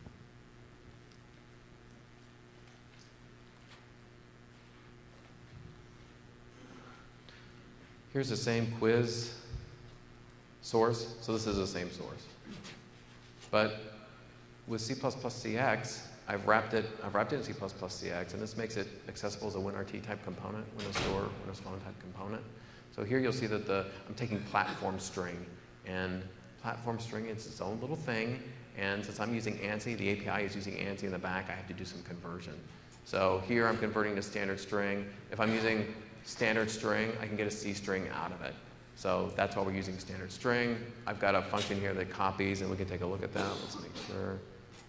Here's the same quiz source. So this is the same source. But with C plus plus C X, I've wrapped it, I've wrapped it in C plus plus C X, and this makes it accessible as a WinRT type component, Windows Store, Windows Phone type component. So here you'll see that the, I'm taking platform string, and platform string is its own little thing, and since I'm using ANSI, the A P I is using ANSI in the back, I have to do some conversion. So here I'm converting to standard string. If I'm using standard string, I can get a C string out of it. So that's why we're using standard string. I've got a function here that copies, and we can take a look at that. Let's make sure.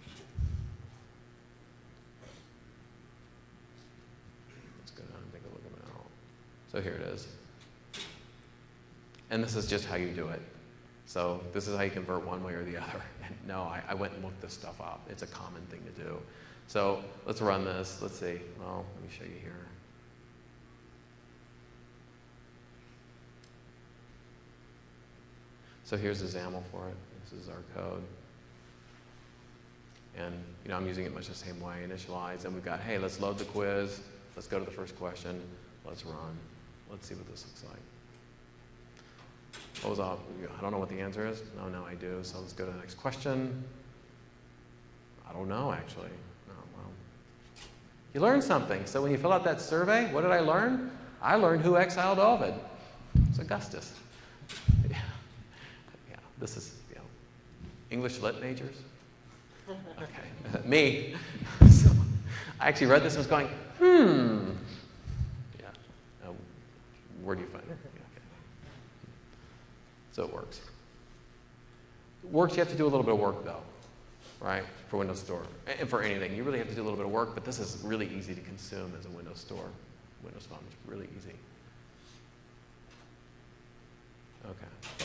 Let's go down and take a look at it now. So here it is. And this is just how you do it. So this is how you convert one way or the other. And no, I, I went and looked this stuff up. It's a common thing to do. So let's run this. Let's see. Well, let me show you here. So here's the XAML for it. This is our code. And you know, I'm using it much the same way. Initialize, and we've got, hey, let's load the quiz. Let's go to the first question. Let's run. Let's see what this looks like. What was up? I don't know what the answer is. No, no, I do. So let's go to the next question. I don't know, actually. No, well. You learned something. So when you fill out that survey, what did I learn? I learned who exiled Ovid. It's Augustus. Yeah. Yeah. This is, you know, English lit majors. Okay. Me. So I actually read this and was going, hmm. Yeah. Uh, where do you find it? So it works. It works, you have to do a little bit of work though, right, for Windows Store. And for anything, you really have to do a little bit of work, but this is really easy to consume as a Windows Store. Windows Phone is really easy. Okay.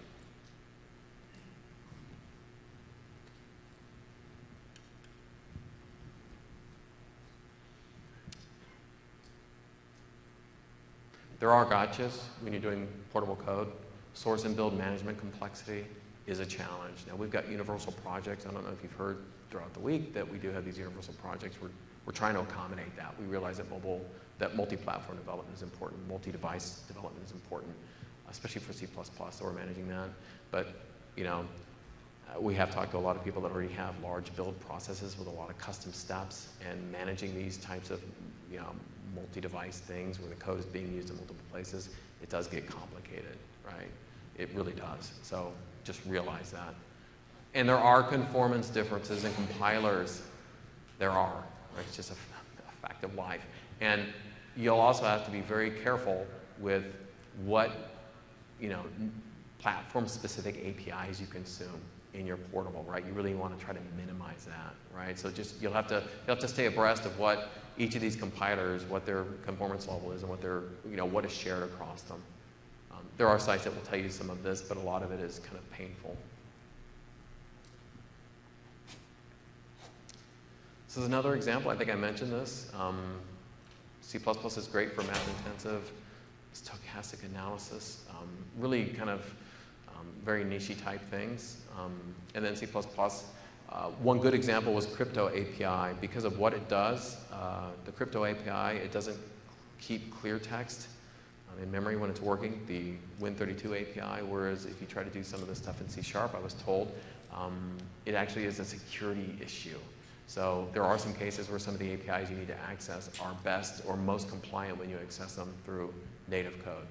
There are gotchas when you're doing portable code. Source and build management complexity is a challenge. Now we've got universal projects. I don't know if you've heard throughout the week that we do have these universal projects. We're, we're trying to accommodate that. We realize that mobile, that multi-platform development is important. Multi-device development is important, especially for C plus plus, so we're managing that. But, you know, uh, we have talked to a lot of people that already have large build processes with a lot of custom steps, and managing these types of, you know, multi-device things where the code is being used in multiple places, it does get complicated, right? It really does. So just realize that. And there are conformance differences in compilers. There are, right? It's just a, a fact of life. And you'll also have to be very careful with what, you know, platform-specific A P Is you consume in your portable, right? You really want to try to minimize that, right? So just you'll have to you'll have to stay abreast of what each of these compilers, what their conformance level is, and what their, you know, what is shared across them. Um, there are sites that will tell you some of this, but a lot of it is kind of painful. This is another example. I think I mentioned this. Um, C plus plus is great for math-intensive stochastic analysis. Um, really kind of um, um, very niche type things. Um, and then C plus plus, uh, one good example was Crypto A P I. Because of what it does, uh, the Crypto A P I, it doesn't keep clear text um, in memory when it's working, the Win thirty-two A P I, whereas if you try to do some of this stuff in C Sharp, I was told, um, it actually is a security issue. So there are some cases where some of the A P Is you need to access are best or most compliant when you access them through native code.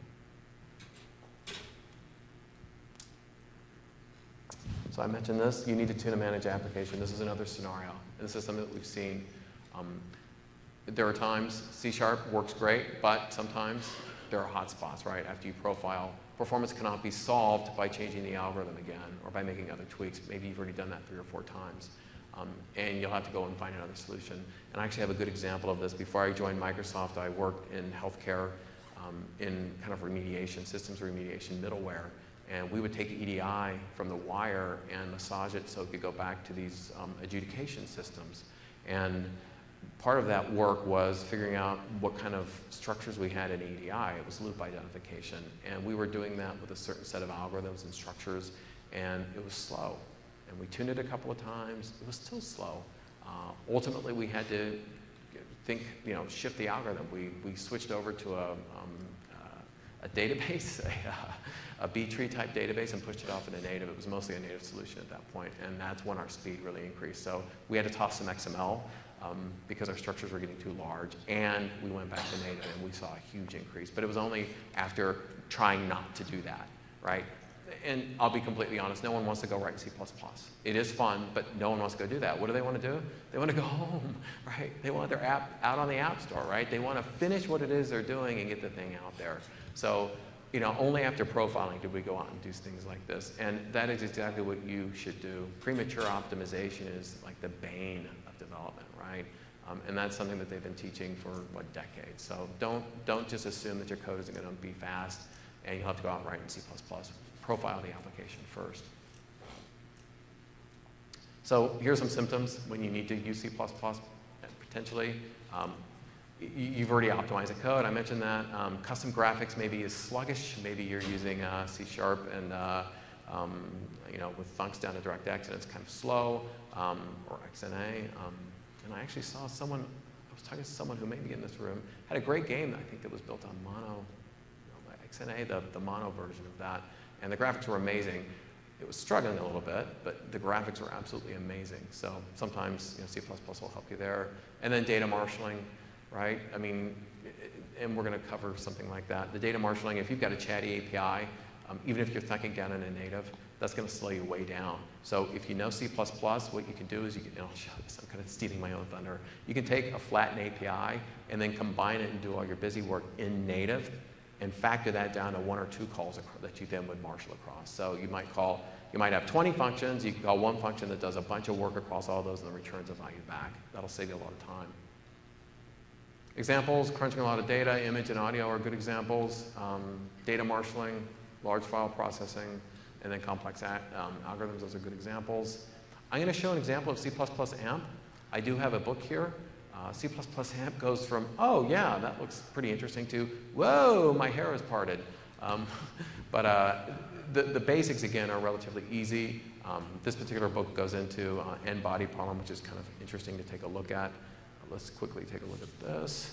So I mentioned this, you need to tune a manage application. This is another scenario. And this is something that we've seen. Um, there are times C Sharp works great, but sometimes there are hot spots, right? After you profile, performance cannot be solved by changing the algorithm again or by making other tweaks. Maybe you've already done that three or four times. Um, and you'll have to go and find another solution. And I actually have a good example of this. Before I joined Microsoft, I worked in healthcare um, in kind of remediation, systems remediation middleware. And we would take E D I from the wire and massage it so it could go back to these um, adjudication systems. And part of that work was figuring out what kind of structures we had in E D I. It was loop identification. And we were doing that with a certain set of algorithms and structures, and it was slow. And we tuned it a couple of times. It was still slow. Uh, ultimately, we had to think, you know, shift the algorithm. We, we switched over to a, um, uh, a database, a, a B-tree type database, and pushed it off into native. It was mostly a native solution at that point, and that's when our speed really increased. So we had to toss some X M L um, because our structures were getting too large, and we went back to native, and we saw a huge increase. But it was only after trying not to do that, right? And I'll be completely honest, no one wants to go write C plus plus. It is fun, but no one wants to go do that. What do they want to do? They want to go home, right? They want their app out on the App Store, right? They want to finish what it is they're doing and get the thing out there. So, you know, only after profiling did we go out and do things like this. And that is exactly what you should do. Premature optimization is like the bane of development, right? Um, and that's something that they've been teaching for, what, decades. So don't, don't just assume that your code isn't going to be fast and you'll have to go out and write in C plus plus. Profile the application first. So here's some symptoms when you need to use C plus plus potentially. Um, you've already optimized the code. I mentioned that. Um, custom graphics maybe is sluggish. Maybe you're using uh, C Sharp and uh, um, you know, with funcs down to DirectX and it's kind of slow, um, or X N A. Um, and I actually saw someone, I was talking to someone who may be in this room, had a great game I think that was built on Mono, you know, X N A, the, the Mono version of that. And the graphics were amazing. It was struggling a little bit, but the graphics were absolutely amazing. So sometimes, you know, C plus plus will help you there. And then data marshaling, right? I mean, and we're going to cover something like that. The data marshaling, if you've got a chatty A P I, um, even if you're thumping down in a native, that's going to slow you way down. So if you know C plus plus, what you can do is you can, I'll show this, I'm kind of stealing my own thunder. You can take a flattened A P I and then combine it and do all your busy work in native, and factor that down to one or two calls that you then would marshal across. So you might call, you might have twenty functions, you can call one function that does a bunch of work across all those and then returns a value back. That'll save you a lot of time. Examples, crunching a lot of data, image and audio are good examples. Um, data marshaling, large file processing, and then complex um, algorithms, those are good examples. I'm gonna show an example of C plus plus AMP. I do have a book here. Uh, C plus plus AMP goes from, oh yeah, that looks pretty interesting, to, whoa, my hair is parted. Um, but uh, the, the basics, again, are relatively easy. Um, this particular book goes into uh, n-body problem, which is kind of interesting to take a look at. Uh, let's quickly take a look at this.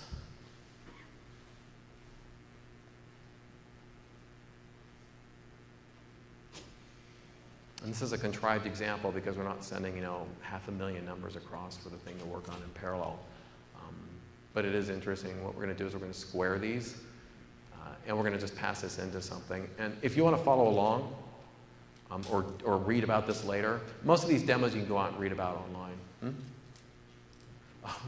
And this is a contrived example because we're not sending, you know, half a million numbers across for the thing to work on in parallel. Um, but it is interesting. What we're going to do is we're going to square these, uh, and we're going to just pass this into something. And if you want to follow along um, or, or read about this later, most of these demos you can go out and read about online. Hmm? Oh.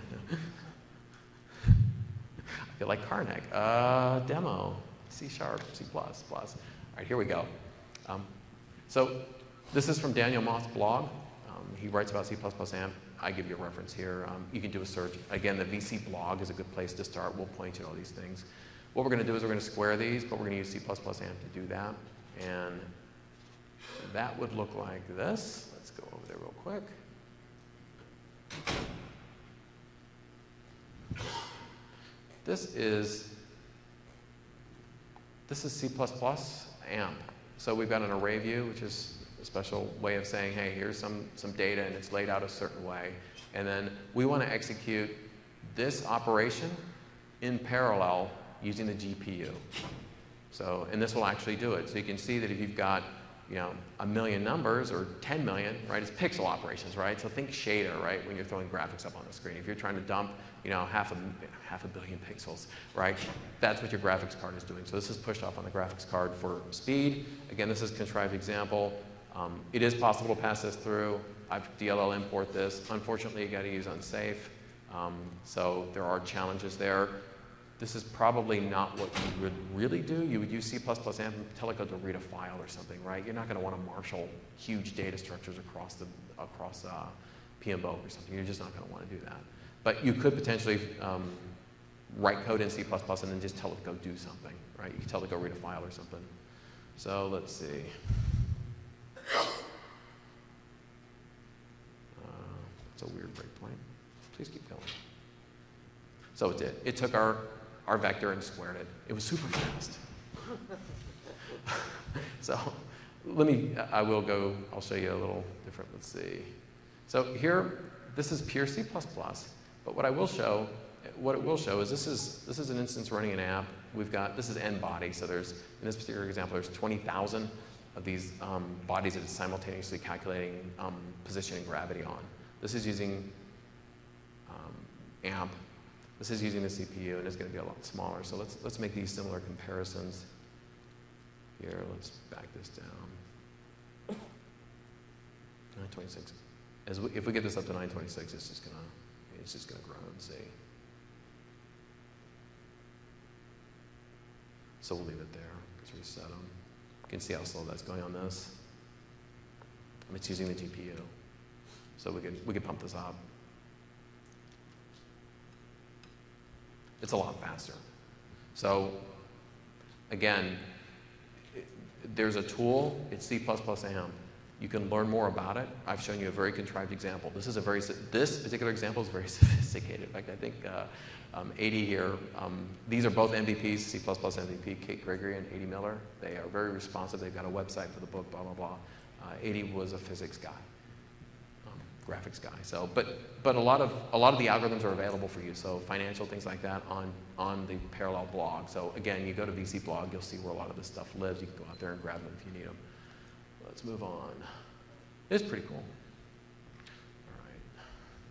I feel like Karnak. Uh, demo, C sharp, C plus plus. All right, here we go. Um, So this is from Daniel Moss' blog. Um, he writes about C plus plus AMP. I give you a reference here. Um, you can do a search. Again, the V C blog is a good place to start. We'll point you to all these things. What we're going to do is we're going to square these, but we're going to use C plus plus AMP to do that. And that would look like this. Let's go over there real quick. This is, this is C plus plus AMP. So we've got an array view, which is a special way of saying, hey, here's some, some data and it's laid out a certain way. And then we want to execute this operation in parallel using the G P U. So, and this will actually do it. So you can see that if you've got, you know, a million numbers or ten million, right, it's pixel operations, right? So think shader, right, when you're throwing graphics up on the screen. If you're trying to dump, you know, half a, half a billion pixels, right, that's what your graphics card is doing. So this is pushed off on the graphics card for speed. Again, this is a contrived example. Um, it is possible to pass this through. I've D L L import this. Unfortunately, you got to use unsafe. Um, so there are challenges there. This is probably not what you would really do. You would use C plus plus and Teleco to read a file or something, right? You're not going to want to marshal huge data structures across the across uh, P M B O or something. You're just not going to want to do that. But you could potentially um, write code in C plus plus and then just tell it to go do something, right? You can tell it to go read a file or something. So let's see. Uh, it's a weird breakpoint. Please keep going. So it did. It took our our vector and squared it. It was super fast. So let me, I will go, I'll show you a little different, let's see. So here, this is pure C plus plus, but what I will show, what it will show is this is, this is an instance running an app. We've got, this is n body, so there's, in this particular example, there's twenty thousand of these um, bodies that it's simultaneously calculating um, position and gravity on. This is using um, AMP. This is using the C P U, and it's going to be a lot smaller. So let's, let's make these similar comparisons. Here, let's back this down. nine twenty-six. As we, if we get this up to nine twenty-six, it's just going to, it's just going to grow and see. So we'll leave it there. Let's reset them. You can see how slow that's going on this. And it's using the G P U. So we could, we could pump this up. It's a lot faster. So again, it, there's a tool, it's C plus plus AMP. You can learn more about it. I've shown you a very contrived example. This is a very, this particular example is very sophisticated. In fact, I think uh, um, A D here, um, these are both M V Ps, C plus plus M V P, Kate Gregory and A D Miller. They are very responsive. They've got a website for the book, blah, blah, blah. Uh, A D was a physics guy. Graphics guy. So, but but a lot of a lot of the algorithms are available for you. So financial things like that on on the Parallel blog. So again, you go to V C blog, you'll see where a lot of this stuff lives. You can go out there and grab them if you need them. Let's move on. It's pretty cool. All right.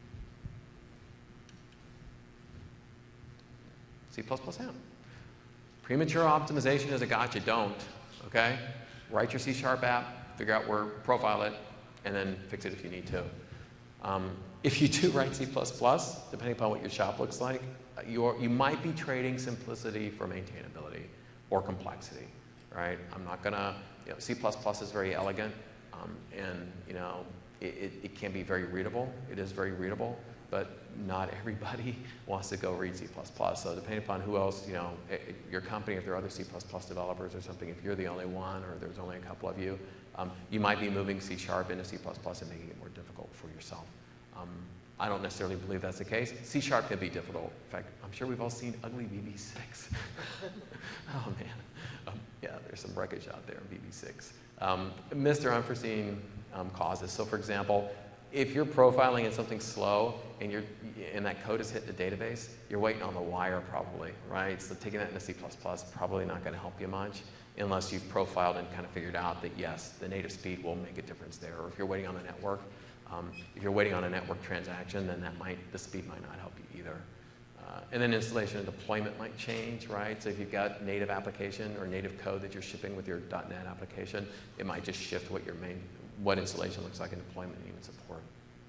C plus plus AMP. Premature optimization is a gotcha. Don't. Okay. Write your C sharp app. Figure out where, profile it, and then fix it if you need to. Um, if you do write C plus plus, depending upon what your shop looks like, you're, you might be trading simplicity for maintainability or complexity, right? I'm not gonna, you know, C plus plus is very elegant, um, and you know, it, it, it can be very readable. It is very readable, but not everybody wants to go read C plus plus. So depending upon who else, you know, it, it, your company, if there are other C plus plus developers or something, if you're the only one or there's only a couple of you, Um, you might be moving C sharp into C plus plus and making it more difficult for yourself. Um, I don't necessarily believe that's the case. C sharp can be difficult. In fact, I'm sure we've all seen ugly V B six. Oh man, um, yeah, there's some wreckage out there in V B six. Um, Mister Unforeseen um, causes. So for example, if you're profiling in something slow and, you're, and that code is hit the database, you're waiting on the wire probably, right? So taking that into C plus plus probably not going to help you much, unless you've profiled and kind of figured out that, yes, the native speed will make a difference there. Or if you're waiting on the network, um, if you're waiting on a network transaction, then that might, the speed might not help you either. Uh, and then installation and deployment might change, right? So if you've got native application or native code that you're shipping with your dot net application, it might just shift what your main, what installation looks like in deployment and even support.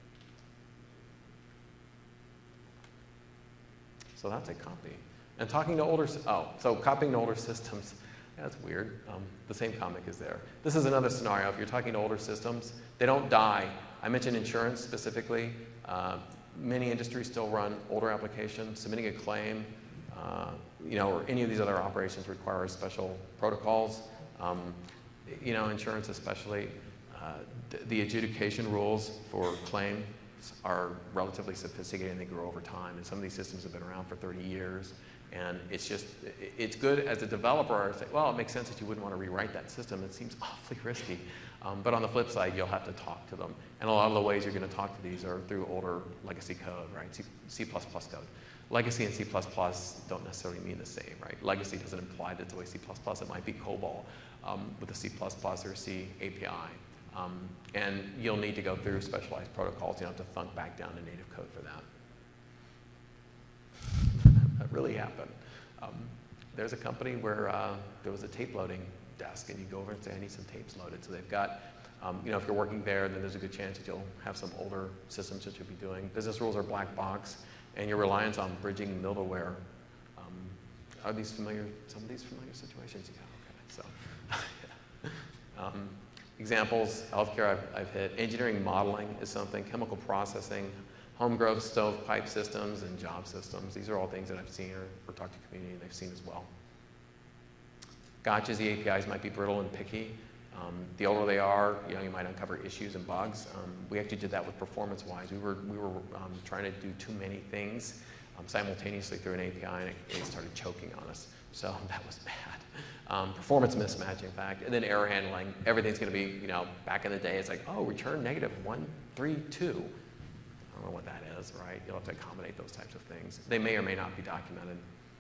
So that's a copy. And talking to older, oh, so copying to older systems. That's weird. Um, the same comic is there. This is another scenario. If you're talking to older systems, they don't die. I mentioned insurance specifically. Uh, many industries still run older applications. Submitting a claim, uh, you know, or any of these other operations require special protocols. Um, you know, insurance especially. Uh, th the adjudication rules for claims are relatively sophisticated and they grow over time. And some of these systems have been around for thirty years. And it's just, it's good as a developer to say, well, it makes sense that you wouldn't want to rewrite that system. It seems awfully risky. Um, but on the flip side, you'll have to talk to them. And a lot of the ways you're going to talk to these are through older legacy code, right? C, C++ code. Legacy and C++ don't necessarily mean the same, right? Legacy doesn't imply that it's the way C++. It might be COBOL um, with a C++ or C A P I. Um, and you'll need to go through specialized protocols. You don't have to thunk back down to native code for that. That really happened. Um, there's a company where uh, there was a tape loading desk, and you go over and say, I need some tapes loaded. So they've got, um, you know, if you're working there, then there's a good chance that you'll have some older systems that you'll be doing. Business rules are black box, and your reliance on bridging middleware. Um, are these familiar, some of these familiar situations? Yeah, okay, so. um, examples, healthcare I've, I've hit. Engineering modeling is something, chemical processing, home growth stovepipe systems, and job systems. These are all things that I've seen or, or talked to the community and they've seen as well. Gotchas, the A P Is might be brittle and picky. Um, the older they are, you know, you might uncover issues and bugs. Um, we actually did that with performance-wise. We were, we were um, trying to do too many things um, simultaneously through an A P I, and it, it started choking on us. So that was bad. Um, performance mismatch, in fact, and then error handling. Everything's going to be, you know, back in the day, it's like, oh, return negative one, three, two. I don't know what that is, right? You'll have to accommodate those types of things. They may or may not be documented.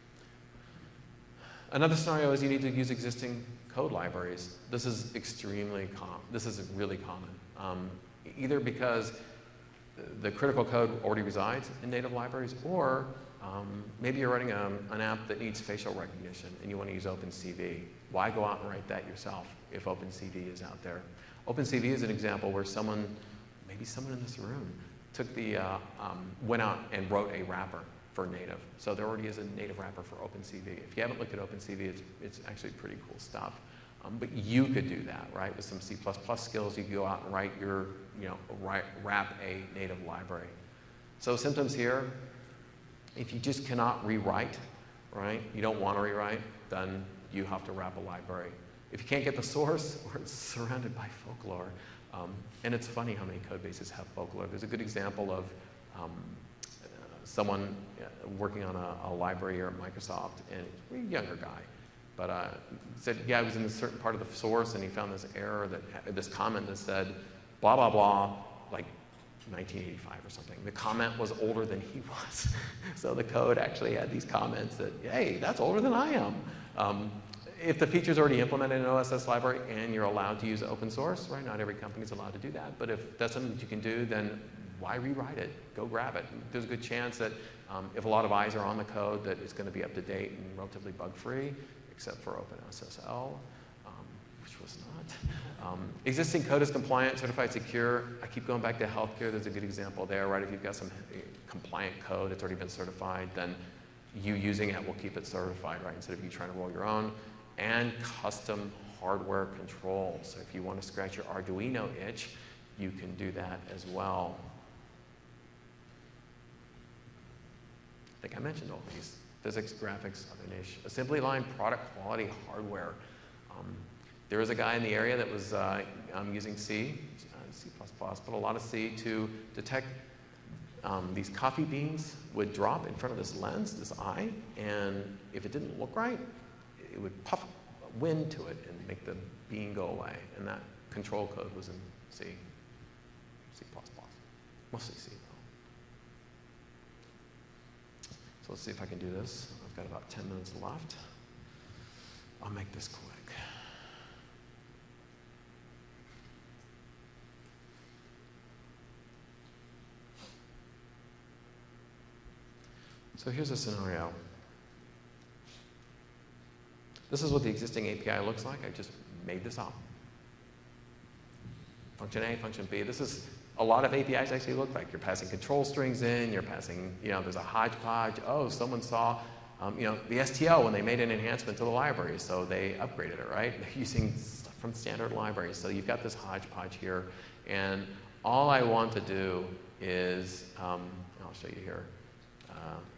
Another scenario is you need to use existing code libraries. This is extremely common. This is really common. Um, either because the critical code already resides in native libraries, or um, maybe you're writing a, an app that needs facial recognition and you want to use OpenCV. Why go out and write that yourself if OpenCV is out there? OpenCV is an example where someone, maybe someone in this room, took the, uh, um, went out and wrote a wrapper for native. So there already is a native wrapper for OpenCV. If you haven't looked at OpenCV, it's, it's actually pretty cool stuff. Um, but you could do that, right? With some C plus plus skills, you could go out and write your, you know, write, wrap a native library. So symptoms here, if you just cannot rewrite, right? You don't want to rewrite, then you have to wrap a library. If you can't get the source, or it's surrounded by folklore, um, and it's funny how many code bases have folklore. There's a good example of um, uh, someone working on a, a library here at Microsoft, and a younger guy, but uh, said, yeah, I was in a certain part of the source, and he found this error, that this comment that said, blah, blah, blah, like nineteen eighty-five or something. The comment was older than he was. So the code actually had these comments that, hey, that's older than I am. Um, if the feature's already implemented in an O S S library and you're allowed to use open source, right? Not every company's allowed to do that. But if that's something that you can do, then why rewrite it? Go grab it. There's a good chance that um, if a lot of eyes are on the code, that it's going to be up to date and relatively bug-free, except for OpenSSL, um, which was not. Um, existing code is compliant, certified secure. I keep going back to healthcare. There's a good example there, right? If you've got some compliant code that's already been certified, then you using it will keep it certified, right? Instead of you trying to roll your own. And custom hardware control. So if you want to scratch your Arduino itch, you can do that as well. I think I mentioned all these. Physics, graphics, other niche. Assembly line product quality hardware. Um, there was a guy in the area that was uh, um, using C, uh, C plus plus, but a lot of C to detect um, these coffee beans would drop in front of this lens, this eye, and if it didn't look right, it would puff wind to it and make the bean go away. And that control code was in C, C plus plus, mostly C though. So let's see if I can do this. I've got about ten minutes left. I'll make this quick. So here's a scenario. This is what the existing A P I looks like. I just made this up. Function A, function B. This is a lot of A P Is actually look like. You're passing control strings in, you're passing, you know, there's a hodgepodge. Oh, someone saw, um, you know, the S T L when they made an enhancement to the library, so they upgraded it, right? They're using stuff from standard libraries. So you've got this hodgepodge here, and all I want to do is, um, I'll show you here. Uh,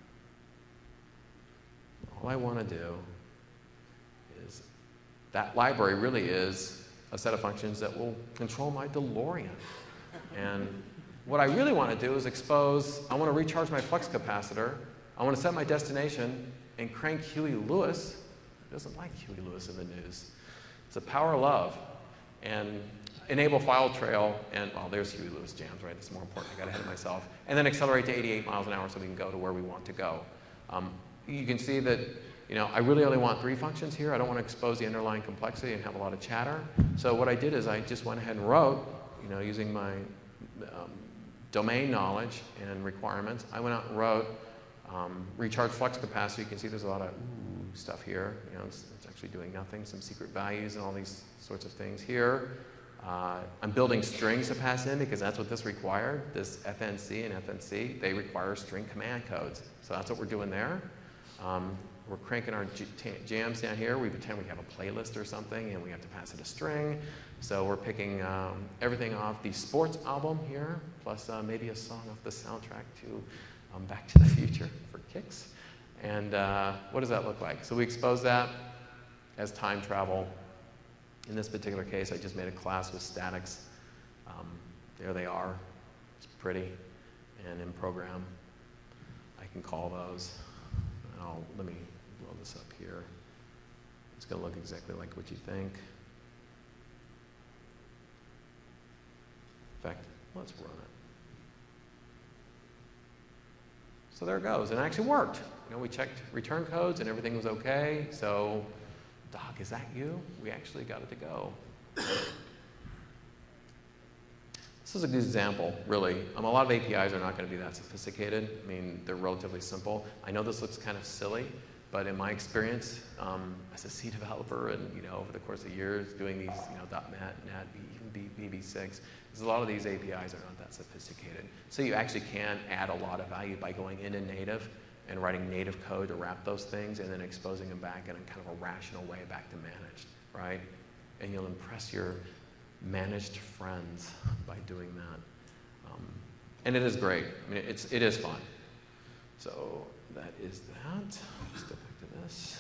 all I want to do is, that library really is a set of functions that will control my DeLorean. And what I really want to do is expose, I want to recharge my flux capacitor, I want to set my destination, and crank Huey Lewis. Who doesn't like Huey Lewis in the news? It's the power of love. And enable file trail, and, well, there's Huey Lewis jams, right? It's more important. I got ahead of myself. And then accelerate to eighty-eight miles an hour so we can go to where we want to go. Um, you can see that, you know, I really only want three functions here. I don't want to expose the underlying complexity and have a lot of chatter. So what I did is I just went ahead and wrote, you know, using my um, domain knowledge and requirements, I went out and wrote um, recharge flux capacity. You can see there's a lot of ooh, stuff here. You know, it's, it's actually doing nothing, some secret values and all these sorts of things here. Uh, I'm building strings to pass in because that's what this required. This F N C and F N C, they require string command codes. So that's what we're doing there. Um, we're cranking our jams down here. We pretend we have a playlist or something, and we have to pass it a string. So we're picking um, everything off the sports album here, plus uh, maybe a song off the soundtrack to um, Back to the Future for kicks. And uh, what does that look like? So we expose that as time travel. In this particular case, I just made a class with statics. Um, there they are. It's pretty. And in program, I can call those. And I'll, let me blow this up here. It's going to look exactly like what you think. In fact, let's run it. So there it goes. And it actually worked. You know, we checked return codes and everything was okay. So Doc, is that you? We actually got it to go. This is a good example, really. Um, a lot of A P Is are not going to be that sophisticated. I mean, they're relatively simple. I know this looks kind of silly, but in my experience um, as a C developer and, you know, over the course of years doing these, you know, .NET, Net, even B B six, a lot of these A P Is are not that sophisticated. So you actually can add a lot of value by going into native and writing native code to wrap those things and then exposing them back in a kind of a rational way back to managed, right? And you'll impress your managed friends by doing that. Um, and it is great. I mean, it's, it is fun. So that is that. Let's go back to this.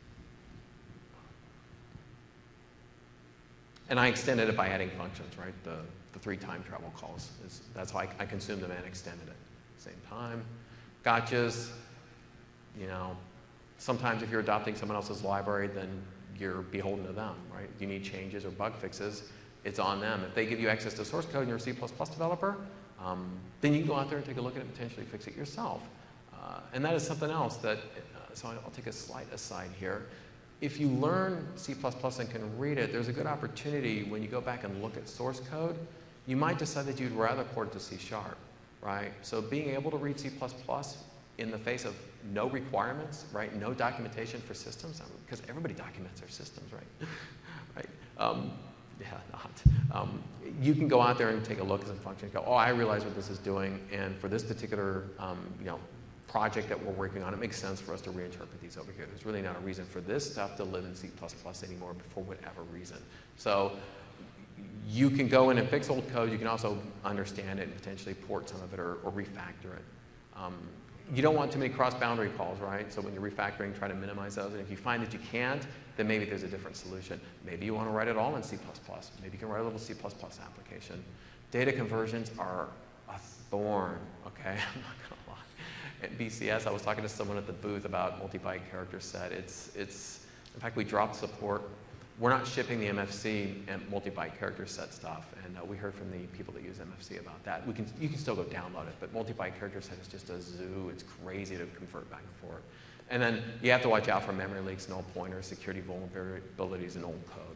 And I extended it by adding functions, right? The, the three time travel calls. Is, that's how I, I consumed them and extended it. Same time. Gotchas. You know, sometimes if you're adopting someone else's library, then you're beholden to them, right? You need changes or bug fixes, it's on them. If they give you access to source code and you're a C plus plus developer, um, then you can go out there and take a look at it and potentially fix it yourself. Uh, and that is something else that, uh, so I'll take a slight aside here. If you learn C plus plus and can read it, there's a good opportunity when you go back and look at source code, you might decide that you'd rather port it to C sharp, right? So being able to read C plus plus in the face of no requirements, right? No documentation for systems, because everybody documents their systems, right? right? Um, yeah, not. Um, you can go out there and take a look at some functions, go, oh, I realize what this is doing, and for this particular, um, you know, project that we're working on, it makes sense for us to reinterpret these over here. There's really not a reason for this stuff to live in C plus plus anymore for whatever reason. So you can go in and fix old code. You can also understand it and potentially port some of it or, or refactor it. Um, You don't want too many cross-boundary calls, right? So when you're refactoring, try to minimize those. And if you find that you can't, then maybe there's a different solution. Maybe you want to write it all in C plus plus. Maybe you can write a little C plus plus application. Data conversions are a thorn, okay? I'm not going to lie. At B C S, I was talking to someone at the booth about multi-byte character set. It's, it's, in fact, we dropped support. We're not shipping the M F C and multi-byte character set stuff, and uh, we heard from the people that use M F C about that. We can, you can still go download it, but multi-byte character set is just a zoo. It's crazy to convert back and forth. And then you have to watch out for memory leaks, null pointers, security vulnerabilities, and old code.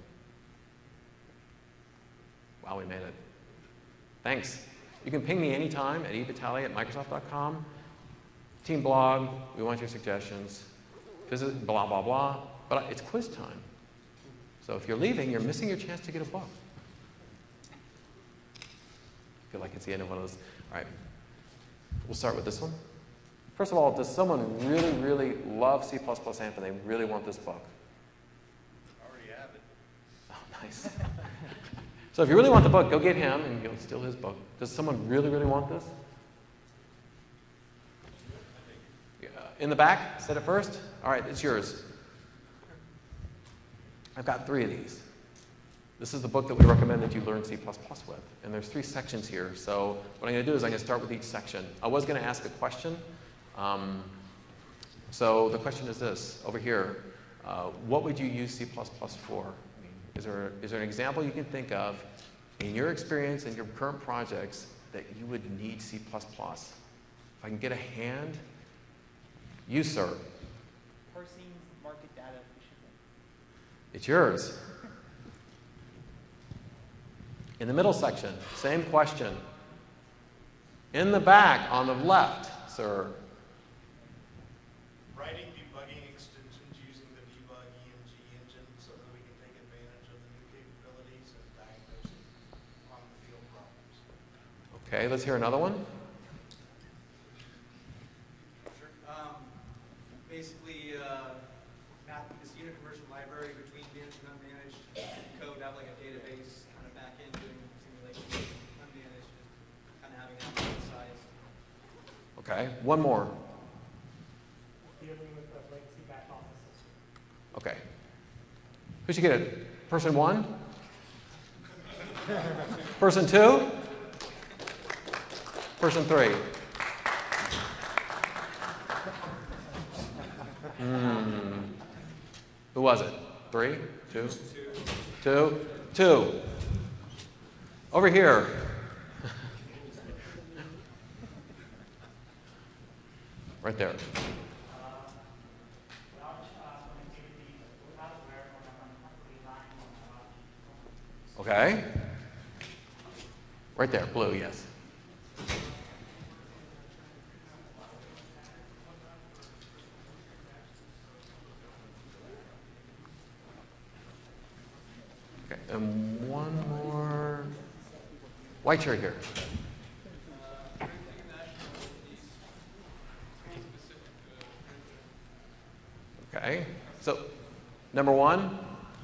Wow, we made it. Thanks. You can ping me anytime at evitali at microsoft dot com. Team blog, we want your suggestions. Visit blah, blah, blah. But it's quiz time. So if you're leaving, you're missing your chance to get a book. I feel like it's the end of one of those. All right. We'll start with this one. First of all, does someone really, really love C plus plus A M P and they really want this book? I already have it. Oh, nice. So if you really want the book, go get him and you'll steal his book. Does someone really, really want this? Yeah. In the back, said it first. All right, it's yours. I've got three of these. This is the book that we recommend that you learn C plus plus with. And there's three sections here. So what I'm going to do is I'm going to start with each section. I was going to ask a question. Um, So the question is this, over here, uh, what would you use C plus plus for? I mean, is there, is there an example you can think of in your experience in your current projects that you would need C plus plus? If I can get a hand, you, sir. Parsing market data efficiently. It's yours. In the middle section, same question. In the back, on the left, sir. Writing debugging extensions using the debug E M G engine so that we can take advantage of the new capabilities and diagnosing on-the-field problems. Okay, let's hear another one. Sure. Um, basically, uh, map this unit conversion library between managed and unmanaged code, have like a database kind of back end doing simulation, unmanaged, just kind of having that one size. Okay, one more. Dealing with the legacy back office system. Okay. Who should get it? Person one? Person two? Person three? Hmm. Who was it? Three? Two? Two? Two. Over here. Right there. Okay. Right there, blue, yes. Okay, and one more. White chair here. Okay, so number one,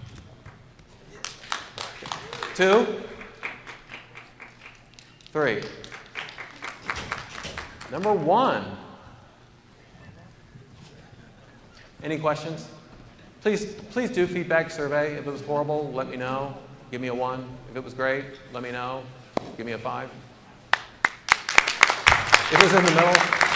two, three. Number one. Any questions? Please, please do feedback survey. If it was horrible, let me know. Give me a one. If it was great, let me know. Give me a five. If it was in the middle,